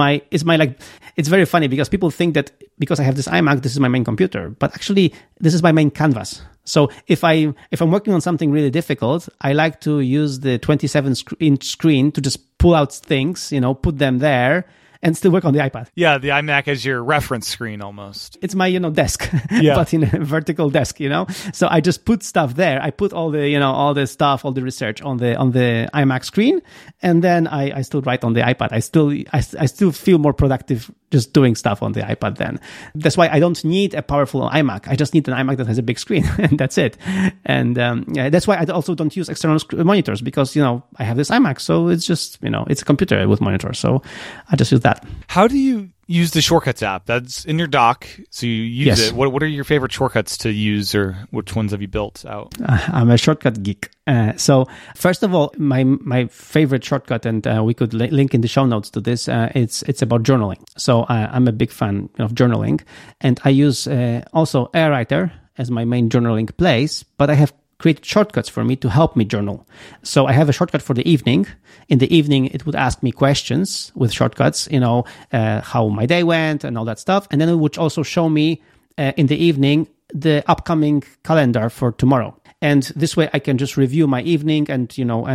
very funny because people think that because I have this iMac, this is my main computer, but actually this is my main canvas. So if I'm working on something really difficult, I like to use the 27-inch screen to just pull out things, put them there, and still work on the iPad. Yeah, the iMac is your reference screen almost. It's my, desk, but in a vertical desk, So I just put stuff there. I put all the, all the stuff, all the research on the iMac screen, and then I still write on the iPad. I still feel more productive just doing stuff on the iPad then. That's why I don't need a powerful iMac. I just need an iMac that has a big screen, and that's it. And that's why I also don't use external monitors because, I have this iMac, so it's just, it's a computer with monitor, so I just use that. How do you use the Shortcuts app? That's in your dock, so you use it. What are your favorite shortcuts to use, or which ones have you built out? I'm a shortcut geek. So first of all, my favorite shortcut, and we could link in the show notes to this, it's about journaling. So I'm a big fan of journaling, and I use also Air Writer as my main journaling place, but I have created shortcuts for me to help me journal. So I have a shortcut for the evening. In the evening, it would ask me questions with shortcuts, how my day went and all that stuff. And then it would also show me in the evening the upcoming calendar for tomorrow. And this way I can just review my evening and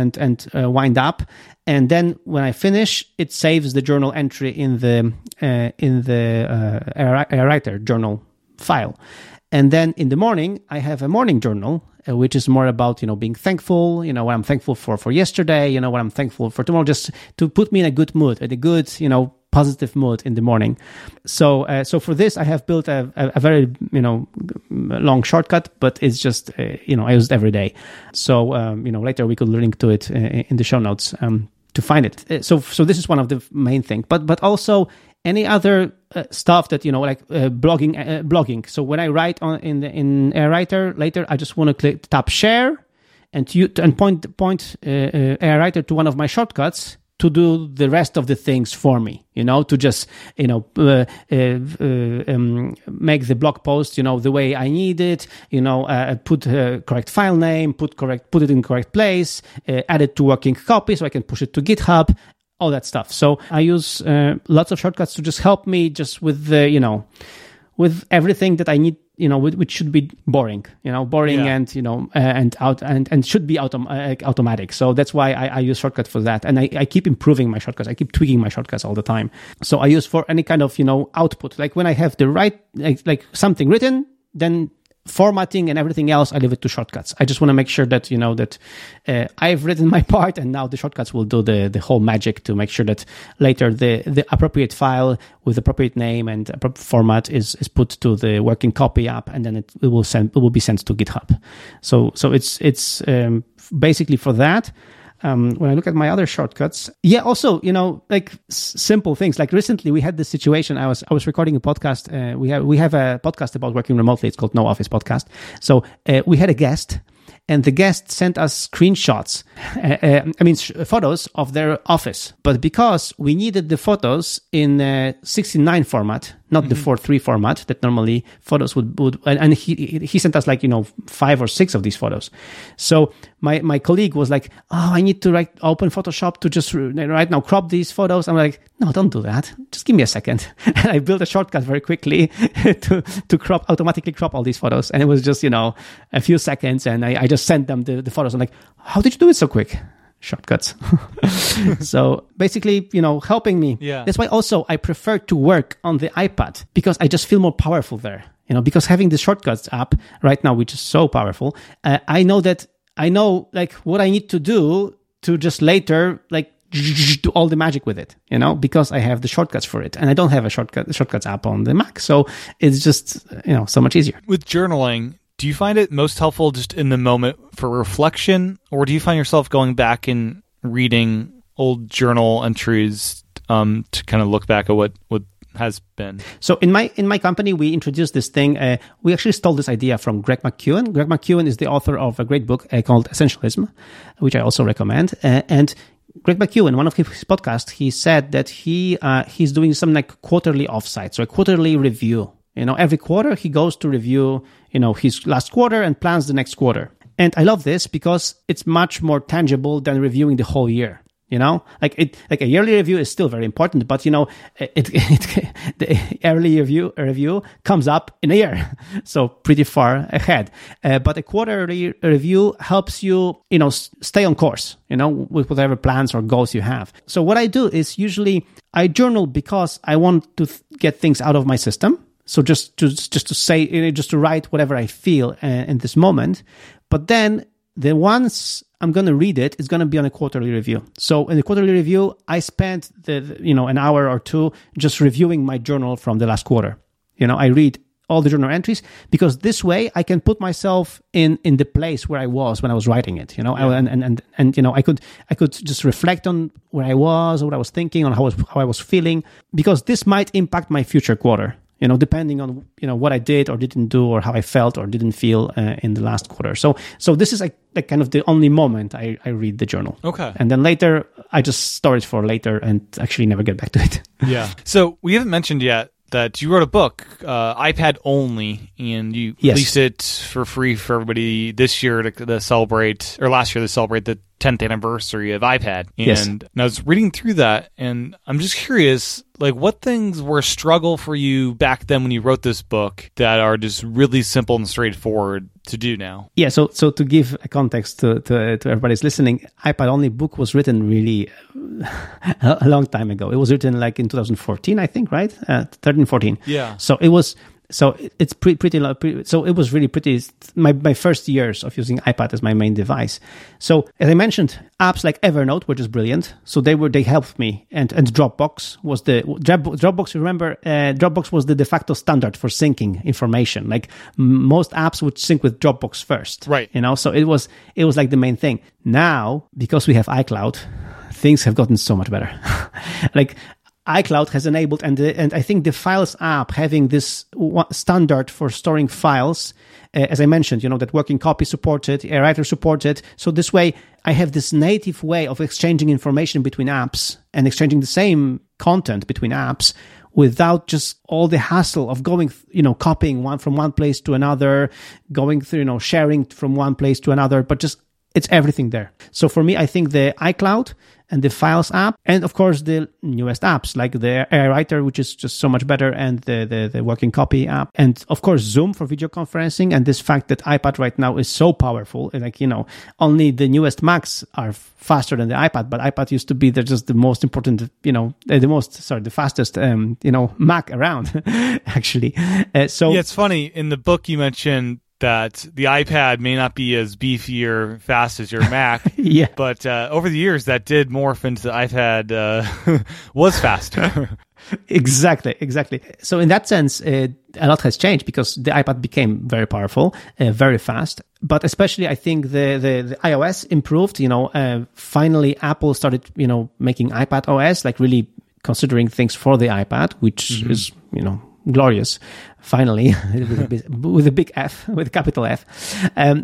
wind up. And then when I finish, it saves the journal entry in the Air Writer journal file. And then in the morning, I have a morning journal, which is more about, being thankful, what I'm thankful for yesterday, what I'm thankful for tomorrow, just to put me in a good mood, in a good, positive mood in the morning. So for this, I have built a very, long shortcut, but it's just, I use it every day. So, later we could link to it in the show notes to find it. So this is one of the main things, but also any other stuff that like blogging. So when I write in Air Writer later, I just want to tap share and point Air Writer to one of my shortcuts to do the rest of the things for me. To just make the blog post the way I need it. Put correct file name, put it in correct place, add it to working copy so I can push it to GitHub. All that stuff. So I use lots of shortcuts to just help me just with the, with everything that I need, which should be boring, and should be automatic. So that's why I use shortcuts for that. And I keep improving my shortcuts. I keep tweaking my shortcuts all the time. So I use for any kind of, output, like when I have the right, like something written, then formatting and everything else, I leave it to shortcuts. I just want to make sure that, that I've written my part and now the shortcuts will do the whole magic to make sure that later the appropriate file with appropriate name and appropriate format is put to the working copy app, and then it will be sent to GitHub. So it's basically for that. When I look at my other shortcuts, also, like simple things. Like recently we had this situation. I was recording a podcast. We have a podcast about working remotely. It's called No Office Podcast. So we had a guest, and the guest sent us screenshots, photos of their office. But because we needed the photos in 16:9 format, not the 4:3 format that normally photos would and he sent us 5 or 6 of these photos. So my colleague was like, I need to open Photoshop to just right now crop these photos. I'm like, no, don't do that. Just give me a second. And I built a shortcut very quickly to automatically crop all these photos. And it was just, a few seconds, and I just sent them the photos. I'm like, how did you do it so quick? shortcuts. So basically, helping me. Yeah. That's why also I prefer to work on the iPad because I just feel more powerful there. Because having the shortcuts app right now, which is so powerful, I know like what I need to do to just later like do all the magic with it, because I have the shortcuts for it, and I don't have a shortcuts app on the Mac, so it's just so much easier. With journaling, do you find it most helpful just in the moment for reflection, or do you find yourself going back and reading old journal entries to kind of look back at what has been? So in my company, we introduced this thing. We actually stole this idea from Greg McKeown. Greg McKeown is the author of a great book called Essentialism, which I also recommend. And Greg McKeown, in one of his podcasts, he said that he's doing some like quarterly offsite, so a quarterly review. Every quarter he goes to review, his last quarter and plans the next quarter. And I love this because it's much more tangible than reviewing the whole year. Like a yearly review is still very important, but the yearly review comes up in a year, so pretty far ahead. But a quarterly review helps you, stay on course, with whatever plans or goals you have. So what I do is usually I journal because I want to get things out of my system. So just to say, just to write whatever I feel in this moment. But then once I'm going to read it, it's going to be on a quarterly review. So in the quarterly review, I spent an hour or two just reviewing my journal from the last quarter. I read all the journal entries because this way I can put myself in the place where I was when I was writing it. Yeah. I could just reflect on where I was, what I was thinking, on how I was feeling, because this might impact my future quarter. Depending on, what I did or didn't do or how I felt or didn't feel in the last quarter. So this is like kind of the only moment I read the journal. Okay. And then later, I just store it for later and actually never get back to it. Yeah. So we haven't mentioned yet that you wrote a book, iPad only, and you released it for free for everybody this year to celebrate, or last year to celebrate the 10th anniversary of iPad. And I was reading through that, and I'm just curious, like, what things were a struggle for you back then when you wrote this book that are just really simple and straightforward to do now? Yeah, so to give a context to everybody's listening, iPad only book was written really a long time ago. It was written like in 2014, I think, right? 13, 14. Yeah. So it was... So it's so it was really pretty, my first years of using iPad as my main device. So as I mentioned, apps like Evernote were just brilliant. So they helped me. And Dropbox was Dropbox, remember, Dropbox was the de facto standard for syncing information. Like most apps would sync with Dropbox first. Right. So it was like the main thing. Now, because we have iCloud, things have gotten so much better. Like, iCloud has enabled, and I think the Files app having this standard for storing files, as I mentioned, that Working Copy supported, Writer supported. So this way, I have this native way of exchanging information between apps and exchanging the same content between apps without just all the hassle of going, copying one from one place to another, going through, sharing from one place to another, but just it's everything there. So for me, I think the iCloud and the Files app, and of course the newest apps like the AI Writer, which is just so much better, and the Working Copy app, and of course Zoom for video conferencing, and this fact that iPad right now is so powerful, like only the newest Macs are faster than the iPad, but iPad used to be just the most important, the fastest, Mac around, actually. So yeah, it's funny in the book you mentioned that the iPad may not be as beefy or fast as your Mac, yeah. But over the years that did morph into the iPad was faster. Exactly. So in that sense, a lot has changed because the iPad became very powerful, very fast. But especially, I think the iOS improved. Finally, Apple started, making iPad OS, like really considering things for the iPad, which is, glorious. Finally, with a big F, with a capital F, and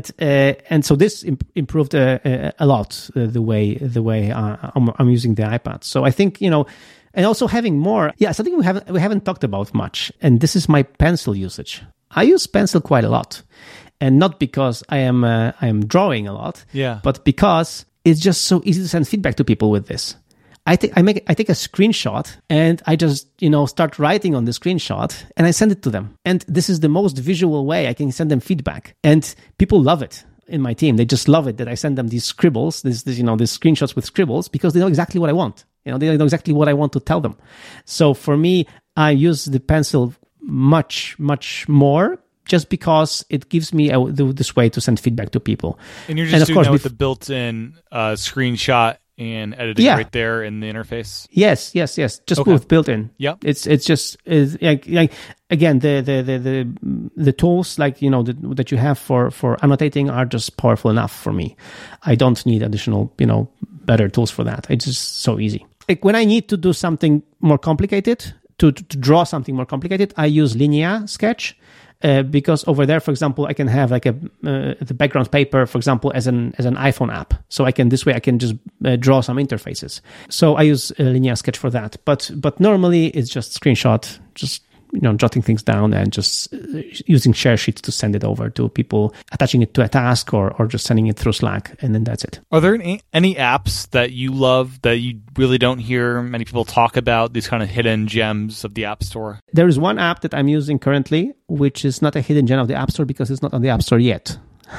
so this improved a lot the way I'm using the iPad. So I think and also having more. Yeah, something we haven't talked about much, and this is my pencil usage. I use pencil quite a lot, and not because I am drawing a lot, but because it's just so easy to send feedback to people with this. I take a screenshot and I just, start writing on the screenshot and I send it to them. And this is the most visual way I can send them feedback. And people love it. in my team. They just love it that I send them these scribbles, these screenshots with scribbles, because they know exactly what I want. They know exactly what I want to tell them. So for me, I use the pencil much, much more, just because it gives me this way to send feedback to people. And you're just doing that with the built-in screenshot and editing right there in the interface? Yes. Just with built-in. Yeah. It's just like again, the tools that you have for annotating are just powerful enough for me. I don't need additional, better tools for that. It's just so easy. Like when I need to do something more complicated, to draw something more complicated, I use Linear Sketch. Because over there, for example, I can have like the background paper, for example, as an iPhone app. So this way I can just draw some interfaces. So I use Linear Sketch for that. But normally it's just screenshot, just jotting things down and just using share sheets to send it over to people, attaching it to a task or just sending it through Slack, and then that's it. Are there any apps that you love that you really don't hear many people talk about, these kind of hidden gems of the App Store? There is one app that I'm using currently, which is not a hidden gem of the App Store because it's not on the App Store yet.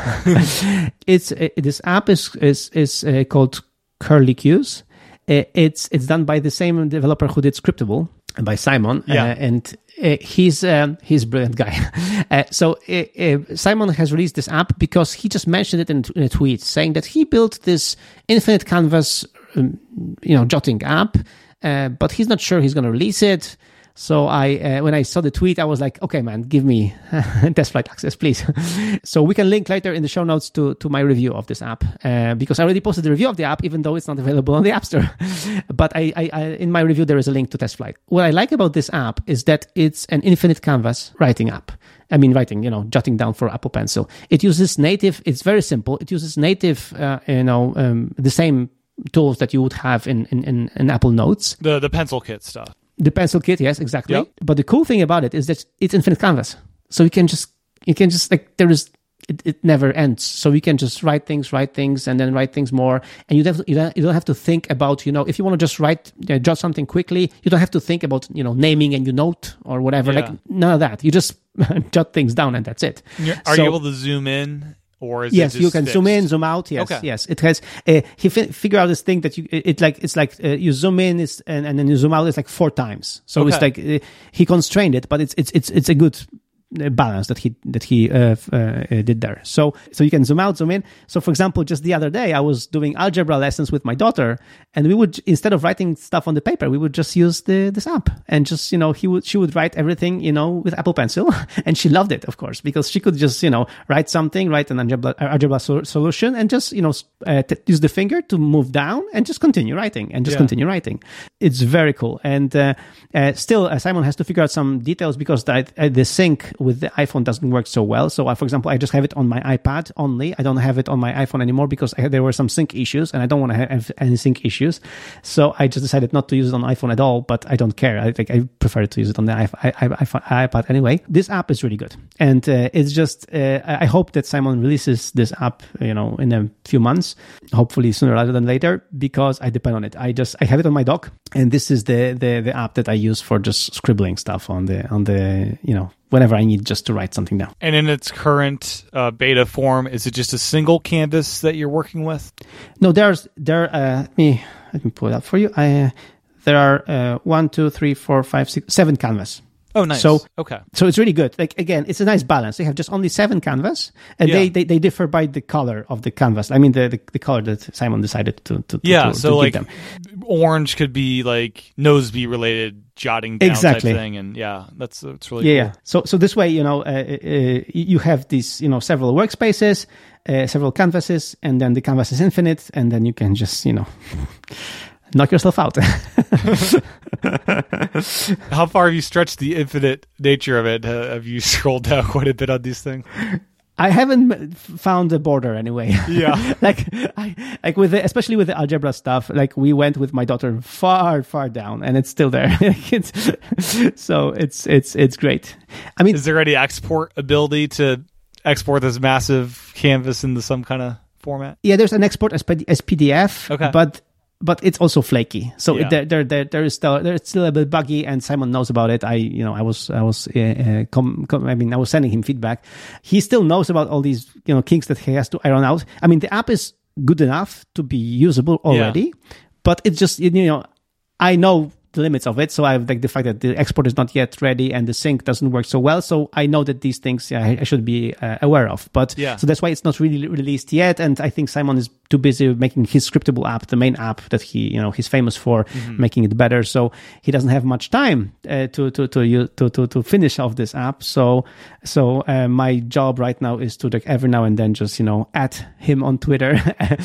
This app is called Curly Cues. It's done by the same developer who did Scriptable, by Simon, and he's a brilliant guy. So Simon has released this app because he just mentioned it in a tweet, saying that he built this infinite canvas, jotting app, but he's not sure he's going to release it. So when I saw the tweet, I was like, okay, man, give me TestFlight access, please. So we can link later in the show notes to my review of this app, because I already posted the review of the app, even though it's not available on the App Store. But I in my review, there is a link to TestFlight. What I like about this app is that it's an infinite canvas writing app. I mean, writing, jotting down for Apple Pencil. It uses native, it's very simple. It uses native, the same tools that you would have in Apple Notes. The Pencil Kit stuff. The Pencil Kit, yes, exactly. Yep. But the cool thing about it is that it's infinite canvas. So you can just like it never ends. So you can just write things, and then write things more. And you don't have to think about, if you want to just jot something quickly, you don't have to think about, naming a new note or whatever. Yeah. Like none of that. You just jot things down and that's it. Are you able to zoom in? Or is yes, it just you can fixed? zoom in, zoom out. Yes, okay. Yes. It has. He figured out this thing that it's like you zoom in and then you zoom out. It's like 4 times. So It's like he constrained it, but it's a good balance that he did there. So you can zoom out, zoom in. So for example, just the other day I was doing algebra lessons with my daughter, and we would, instead of writing stuff on the paper, we would just use this app, and just she would write everything with Apple Pencil, and she loved it, of course, because she could just write an algebra solution and just use the finger to move down and just continue writing continue writing. It's very cool. And still Simon has to figure out some details because the sync with the iPhone doesn't work so well. So for example, I just have it on my iPad only. I don't have it on my iPhone anymore because there were some sync issues, and I don't want to have any sync issues. So I just decided not to use it on iPhone at all, but I don't care. I prefer to use it on the iPad anyway. This app is really good. And it's just, I hope that Simon releases this app, in a few months, hopefully sooner rather than later, because I depend on it. I have it on my dock, and this is the app that I use for just scribbling stuff on the whenever I need just to write something down. And in its current beta form, is it just a single canvas that you're working with? No, let me pull it up for you. There are 1, 2, 3, 4, 5, 6, 7 canvas. Oh, nice. So okay. So it's really good. Like, again, it's a nice balance. They have just only 7 canvas, and they differ by the color of the canvas. I mean, the color that Simon decided to so give them. Orange could be like Nosby related jotting down exactly. type thing, and that's really cool. Yeah. So this way, you have these several workspaces, several canvases, and then the canvas is infinite, and then you can just knock yourself out. How far have you stretched the infinite nature of it? Have you scrolled down quite a bit on these things? I haven't found the border anyway. Yeah. Especially with the algebra stuff, like we went with my daughter far, far down, and it's still there. So it's great. I mean, is there any export ability to export this massive canvas into some kind of format? Yeah, there's an export as PDF. Okay. But but it's also flaky. So Yeah. there is still a bit buggy, and Simon knows about it. I was sending him feedback. He still knows about all these kinks that he has to iron out. I mean, the app is good enough to be usable already, but it's just I know the limits of it. So I like the fact that the export is not yet ready and the sync doesn't work so well. So I know that these things I should be aware of. But so that's why it's not really released yet. And I think Simon is too busy making his scriptable app, the main app that he's famous for, making it better. So he doesn't have much time to finish off this app. So my job right now is to like every now and then just at him on Twitter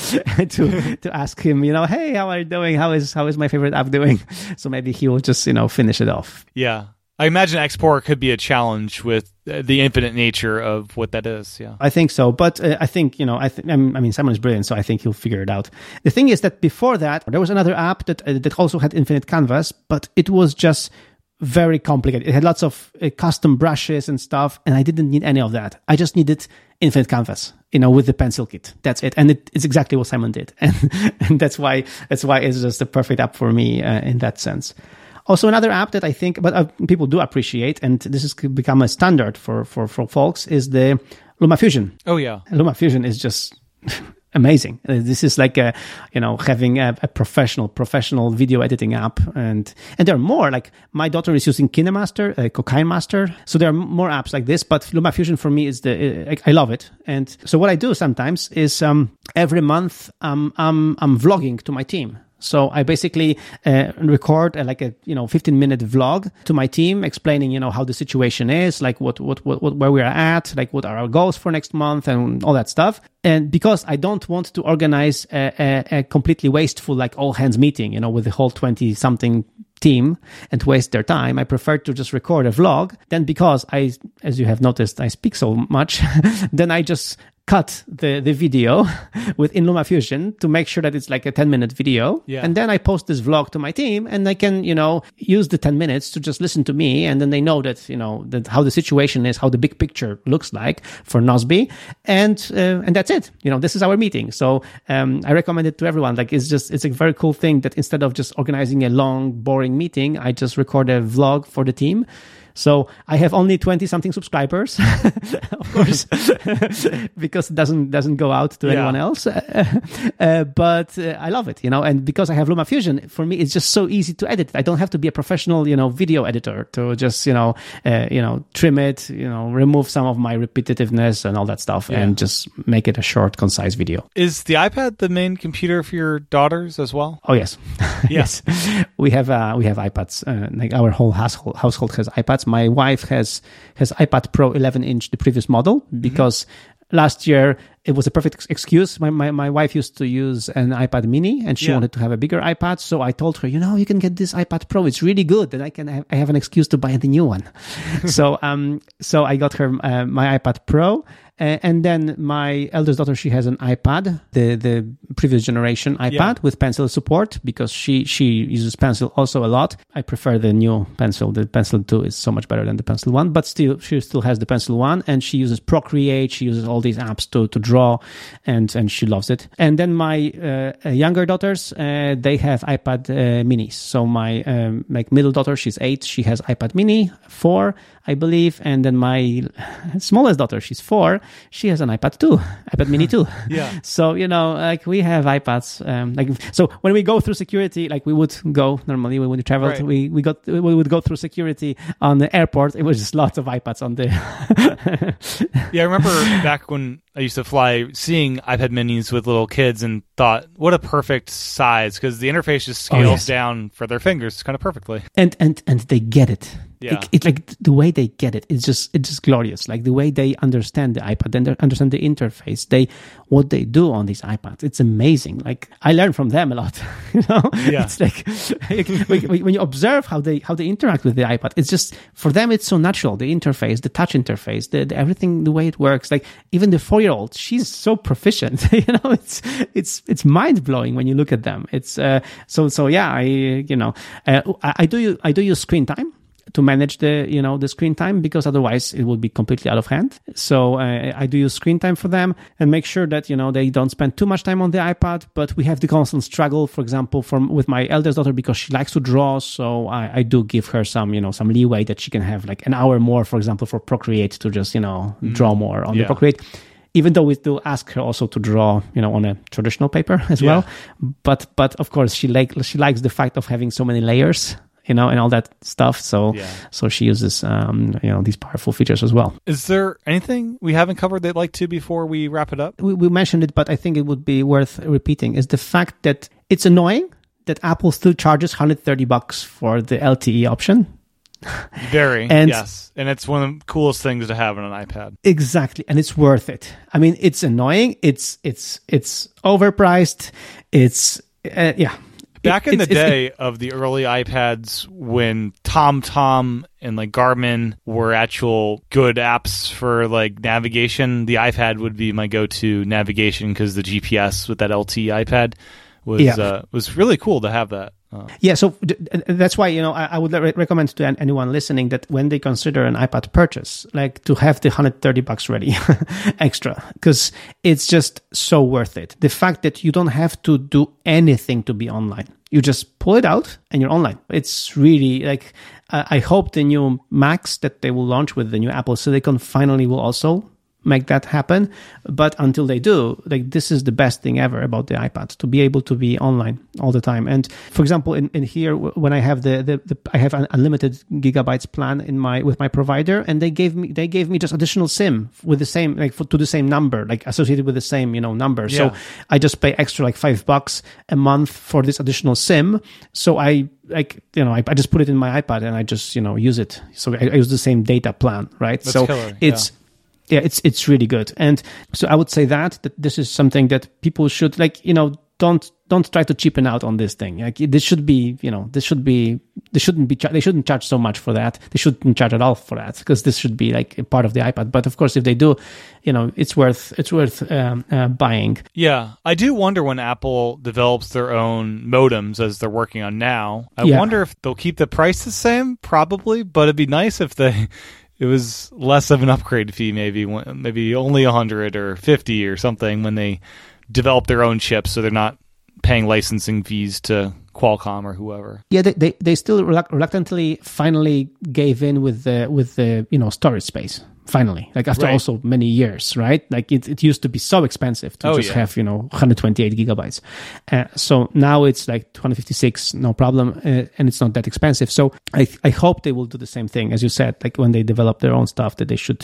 to ask him hey, how are you doing? How is my favorite app doing? So maybe he will just finish it off. Yeah. I imagine export could be a challenge with the infinite nature of what that is. Yeah, I think so. But I think, Simon is brilliant, so I think he'll figure it out. The thing is that before that, there was another app that also had infinite canvas, but it was just very complicated. It had lots of custom brushes and stuff, and I didn't need any of that. I just needed infinite canvas, with the pencil kit. That's it. And it's exactly what Simon did. And that's why it's just the perfect app for me in that sense. Also, another app that I think, but people do appreciate, and this has become a standard for folks, is the LumaFusion. Oh, yeah. LumaFusion is just amazing. This is like having a professional video editing app, and there are more. Like my daughter is using KineMaster, Cocaine Master. So there are more apps like this, but LumaFusion for me is I love it. And so what I do sometimes is every month I'm vlogging to my team. So I basically record a 15-minute vlog to my team, explaining how the situation is, like what where we are at, like what are our goals for next month, and all that stuff. And because I don't want to organize a completely wasteful all hands meeting, with the whole 20-something team and waste their time, I prefer to just record a vlog. Then because as you have noticed, I speak so much, then I just cut the video within LumaFusion to make sure that it's like a 10-minute video. Yeah. And then I post this vlog to my team, and they can, use the 10 minutes to just listen to me. And then they know that, that how the situation is, how the big picture looks like for Nozbe. And that's it. This is our meeting. So, I recommend it to everyone. Like, it's a very cool thing that instead of just organizing a long, boring meeting, I just record a vlog for the team. So I have only 20-something subscribers, of course, because it doesn't go out to anyone else. But I love it, and because I have LumaFusion, for me, it's just so easy to edit. I don't have to be a professional, video editor to just, trim it, remove some of my repetitiveness and all that stuff, and just make it a short, concise video. Is the iPad the main computer for your daughters as well? Oh, yes. Yes. We have iPads. Like our whole household has iPads. My wife has iPad Pro 11-inch, the previous model, because last year it was a perfect excuse. My wife used to use an iPad mini, and she wanted to have a bigger iPad. So I told her, you can get this iPad Pro. It's really good. And I have an excuse to buy the new one. So I got her my iPad Pro. And then my eldest daughter, she has an iPad, the previous generation iPad with Pencil support, because she uses Pencil also a lot. I prefer the new Pencil. The Pencil 2 is so much better than the Pencil 1, but still, she still has the Pencil 1, and she uses Procreate. She uses all these apps to draw, and she loves it. And then my younger daughters, they have iPad minis. So my middle daughter, she's 8. She has iPad mini 4, I believe. And then my smallest daughter, she's 4. She has an iPad 2, iPad mini 2. Yeah. So, we have iPads. So when we go through security, like we would go normally when we traveled, we would go through security on the airport. It was just lots of iPads on the. Yeah, I remember back when I used to fly, seeing iPad minis with little kids, and thought, what a perfect size, because the interface just scales down for their fingers kind of perfectly. And they get it. Yeah. It's like the way they get it. It's just glorious. Like the way they understand the iPad and they understand the interface. What they do on these iPads. It's amazing. Like I learn from them a lot. Yeah. It's like when you observe how they interact with the iPad. It's just, for them, it's so natural. The interface, the touch interface, the everything, the way it works. Like even the 4-year-old, she's so proficient. It's mind blowing when you look at them. It's so yeah. I do use screen time to manage the screen time, because otherwise it will be completely out of hand. So I do use screen time for them and make sure that they don't spend too much time on the iPad. But we have the constant struggle, for example, with my eldest daughter, because she likes to draw. So I do give her some leeway that she can have like an hour more, for example, for Procreate to just draw more on the Procreate. Even though we still ask her also to draw, on a traditional paper as well. But of course, she likes the fact of having so many layers, and all that stuff. So she uses, these powerful features as well. Is there anything we haven't covered that you'd like to before we wrap it up? We mentioned it, but I think it would be worth repeating, is the fact that it's annoying that Apple still charges $130 for the LTE option. Very, yes. And it's one of the coolest things to have on an iPad. Exactly. And it's worth it. I mean, it's annoying. It's overpriced. Back in the day of the early iPads, when TomTom and like Garmin were actual good apps for like navigation, the iPad would be my go-to navigation, because the GPS with that LTE iPad was really cool to have that. So that's why, I would recommend to anyone listening that when they consider an iPad purchase, like to have the $130 ready extra, because it's just so worth it. The fact that you don't have to do anything to be online. You just pull it out and you're online. It's really like, I hope the new Macs that they will launch with the new Apple Silicon finally will also make that happen. But until they do, like, this is the best thing ever about the iPad, to be able to be online all the time. And for example, in here, when I have I have an unlimited gigabytes plan with my provider, and they gave me just additional SIM with the same, like, to the same number, like associated with the same, number. Yeah. So I just pay extra like $5 a month for this additional SIM. So I just put it in my iPad and I just, use it. So I use the same data plan, right? That's so killer. It's really good. And so I would say that this is something that people should, like, don't try to cheapen out on this thing. Like, they shouldn't charge so much for that. They shouldn't charge at all for that, because this should be like a part of the iPad. But of course, if they do, it's worth buying. Yeah, I do wonder when Apple develops their own modems, as they're working on now. I wonder if they'll keep the price the same. Probably, but it'd be nice if it was less of an upgrade fee, maybe only $100 or $50 or something when they develop their own chips, so they're not paying licensing fees to Qualcomm or whoever. Yeah, they still reluctantly finally gave in with the storage space. Finally, like after also many years, right? Like it used to be so expensive to have 128 gigabytes. So now it's like 256, no problem, and it's not that expensive. So I hope they will do the same thing, as you said, like when they develop their own stuff, that they should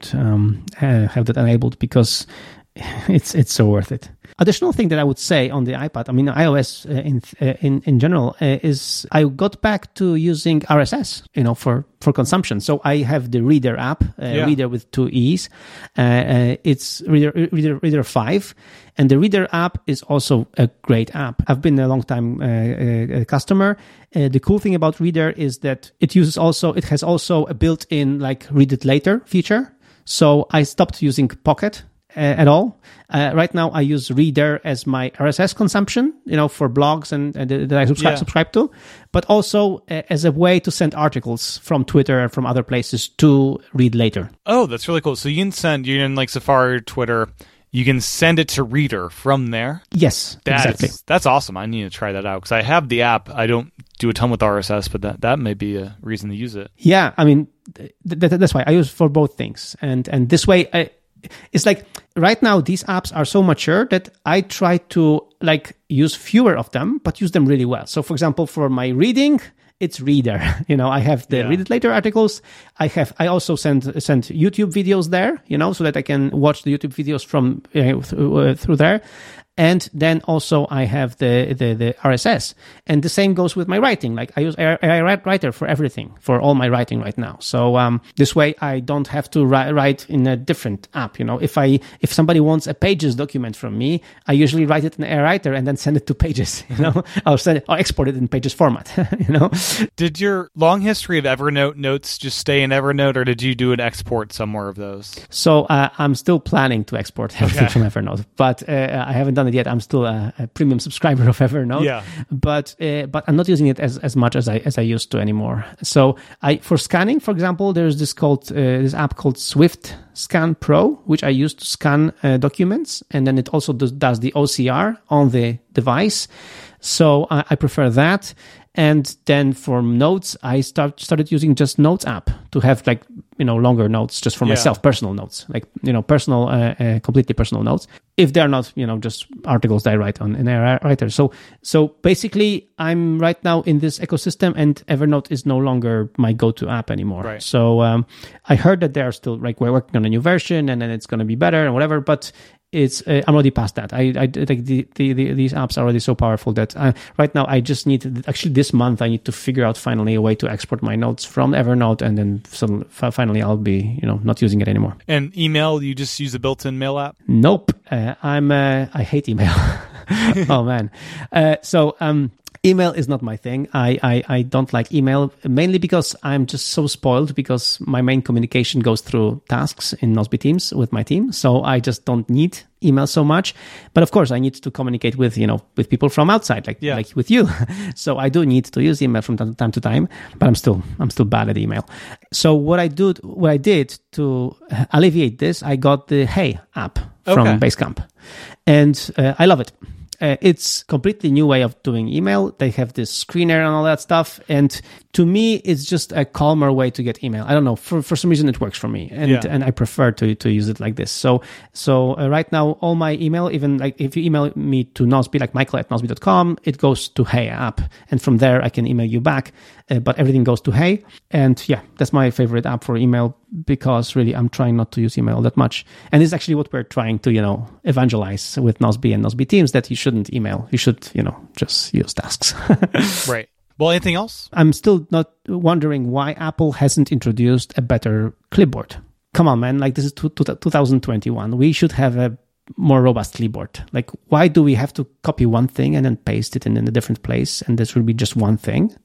have that enabled, because it's so worth it. Additional thing that I would say on the iPad, I mean iOS in general, is I got back to using RSS, for consumption. So I have the Reader app, Reader with 2 E's. It's Reader 5, and the Reader app is also a great app. I've been a long time customer. The cool thing about Reader is that it has also a built-in like read it later feature. So I stopped using Pocket at all. Right now, I use Reader as my RSS consumption, for blogs and that I subscribe to, but also as a way to send articles from Twitter and from other places to read later. Oh, that's really cool. So you're in like Safari or Twitter, you can send it to Reader from there? Yes, exactly. That's awesome. I need to try that out, because I have the app. I don't do a ton with RSS, but that may be a reason to use it. Yeah, I mean, that's why I use it for both things. And this way, it's like right now these apps are so mature that I try to like use fewer of them, but use them really well. So for example, for my reading, it's Reader. I have the Read It Later articles. I also send YouTube videos there, so that I can watch the YouTube videos from through there. And then also I have the RSS, and the same goes with my writing. Like I use AI Writer for everything, for all my writing right now. So this way I don't have to write in a different app. If somebody wants a Pages document from me, I usually write it in AI Writer and then send it to Pages. I'll export it in Pages format. Did your long history of Evernote notes just stay in Evernote, or did you do an export somewhere of those? So I'm still planning to export everything from Evernote, but I haven't done done it yet. I'm still a premium subscriber of Evernote. Yeah. But I'm not using it as much as I used to anymore. So for scanning, for example, there's this app called Swift Scan Pro, which I use to scan documents, and then it also does the OCR on the device. So I prefer that. And then for notes, I started using just Notes app to have longer notes just for myself, personal notes, personal, completely personal notes. If they're not, just articles that I write in a writer. So basically, I'm right now in this ecosystem, and Evernote is no longer my go-to app anymore. Right. So I heard that they're still we're working on a new version, and then it's going to be better and whatever, but I'm already past that. I think these apps are already so powerful that right now I just need, actually this month, I need to figure out finally a way to export my notes from Evernote, and then finally I'll be, not using it anymore. And email, you just use the built-in mail app? Nope. I hate email. Oh man. Email is not my thing. I don't like email, mainly because I'm just so spoiled, because my main communication goes through tasks in Nozbe Teams with my team. So I just don't need email so much. But of course, I need to communicate with people from outside, like with you. So I do need to use email from time to time, but I'm still bad at email. So what I did to alleviate this, I got the Hey app from Basecamp, and I love it. It's completely new way of doing email. They have this screener and all that stuff. And to me, it's just a calmer way to get email. I don't know. For some reason, it works for me. And I prefer to use it like this. So right now, all my email, even if you email me to Nozbe, like michael@nozbe.com, it goes to Hey app. And from there, I can email you back. But everything goes to Hey. And yeah, that's my favorite app for email, because really I'm trying not to use email that much. And it's actually what we're trying to, evangelize with Nozbe and Nozbe Teams, that you shouldn't email. You should, just use tasks. Right. Well, anything else? I'm still not wondering why Apple hasn't introduced a better clipboard. Come on, man. This is 2021. We should have a more robust clipboard. Why do we have to copy one thing and then paste it in a different place, and this will be just one thing?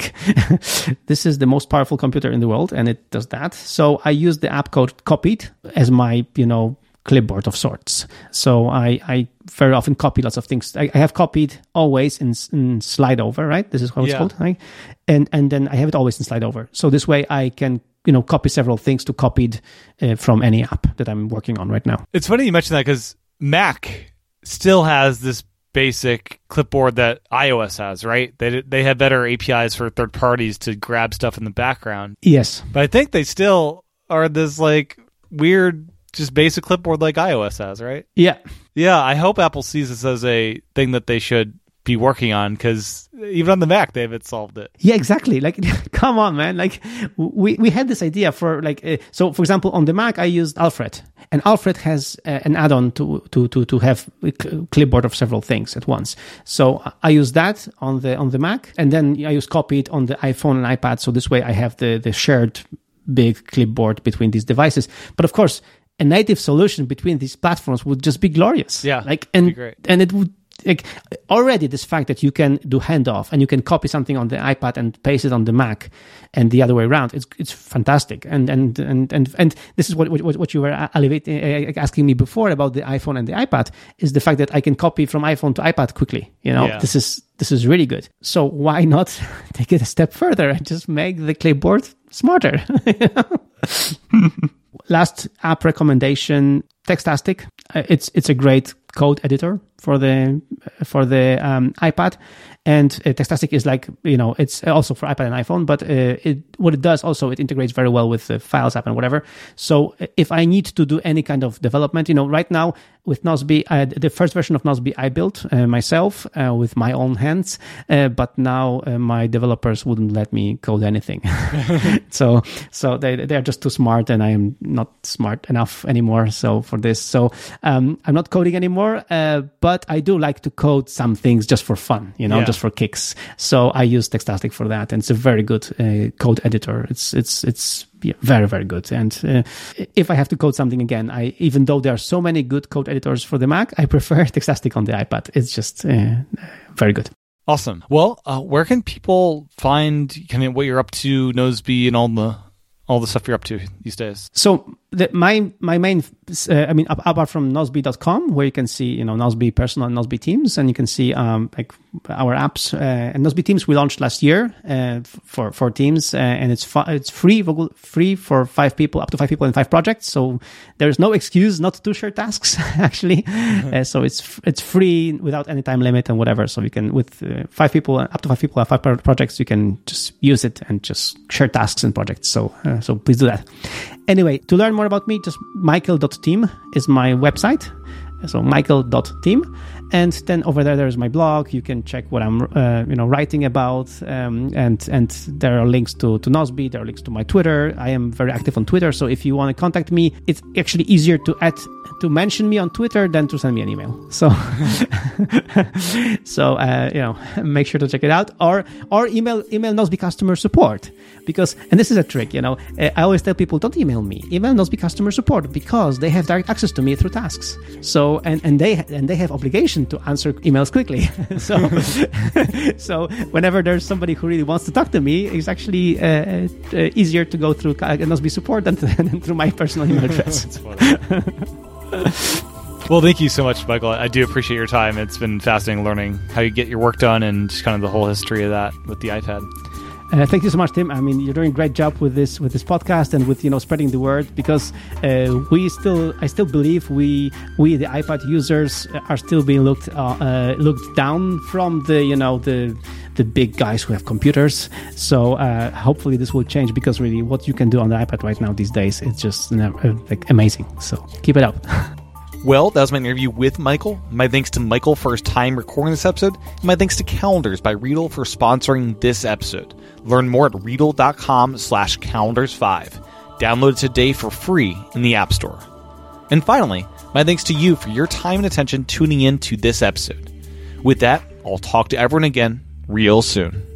This is the most powerful computer in the world, and it does that. So I use the app called Copied as my, clipboard of sorts. So I very often copy lots of things. I have Copied always in Slide Over, right? This is how it's called, right? And then I have it always in Slide Over. So this way I can, copy several things to Copied from any app that I'm working on right now. It's funny you mentioned that, because Mac still has this basic clipboard that iOS has, right? They have better APIs for third parties to grab stuff in the background. Yes. But I think they still are this weird, just basic clipboard like iOS has, right? Yeah. Yeah, I hope Apple sees this as a thing that they should be working on, because even on the Mac, they haven't solved it. Yeah, exactly. Come on, man. We had this idea for so for example, on the Mac, I used Alfred, and Alfred has an add-on to have a clipboard of several things at once. So I use that on the Mac, and then I use Copied on the iPhone and iPad. So this way I have the shared big clipboard between these devices. But of course, a native solution between these platforms would just be glorious. Yeah, and be great. And it would already this fact that you can do handoff and you can copy something on the iPad and paste it on the Mac and the other way around. It's fantastic. And this is what you were asking me before about the iPhone and the iPad, is the fact that I can copy from iPhone to iPad quickly. This is really good. So why not take it a step further and just make the clipboard smarter? Last app recommendation, Textastic. It's a great code editor for the iPad, and Textastic is it's also for iPad and iPhone, but what it does also, it integrates very well with the Files app and whatever. So if I need to do any kind of development, right now with Nozbe, the first version of Nozbe I built myself with my own hands, but now my developers wouldn't let me code anything. so they're just too smart, and I am not smart enough anymore. So for this, I'm not coding anymore, but I do like to code some things just for fun, just for kicks. So I use Textastic for that, and it's a very good code editor. It's very, very good. And if I have to code something again, even though there are so many good code editors for the Mac, I prefer Textastic on the iPad. It's just very good. Awesome. Well, where can people find what you're up to, Nozbe, and all the stuff you're up to these days? So my main, apart from Nozbe.com, where you can see, Nozbe Personal and Nozbe Teams, and you can see like our apps. And Nozbe Teams we launched last year for Teams, and it's free for 5 people, up to 5 people in 5 projects. So there's no excuse not to share tasks actually. So it's free without any time limit and whatever. So you can with 5 people, up to 5 people have 5 projects, you can just use it and just share tasks and projects. So please do that. Anyway, to learn more about me, just michael.team is my website. So michael.team. And then over there's my blog. You can check what I'm, writing about. And there are links to Nozbe. There are links to my Twitter. I am very active on Twitter. So if you want to contact me, it's actually easier to mention me on Twitter than to send me an email. So, make sure to check it out, or email Nozbe customer support, because, and this is a trick, I always tell people, don't email me, email Nozbe customer support, because they have direct access to me through tasks. So, and they have obligation to answer emails quickly. So whenever there's somebody who really wants to talk to me, it's actually easier to go through Nozbe support than through my personal email address. That's funny. Well, thank you so much, Michael. I do appreciate your time. It's been fascinating learning how you get your work done and just kind of the whole history of that with the iPad. Thank you so much, Tim. I mean, you're doing a great job with this podcast and with spreading the word, because I still believe we the iPad users are still being looked down from the big guys who have computers. So hopefully this will change, because really what you can do on the iPad right now these days, it's just amazing. So keep it up. Well, that was my interview with Michael. My thanks to Michael for his time recording this episode. And my thanks to Calendars by Readle for sponsoring this episode. Learn more at Readle.com/calendars5. Download it today for free in the App Store. And finally, my thanks to you for your time and attention tuning in to this episode. With that, I'll talk to everyone again real soon.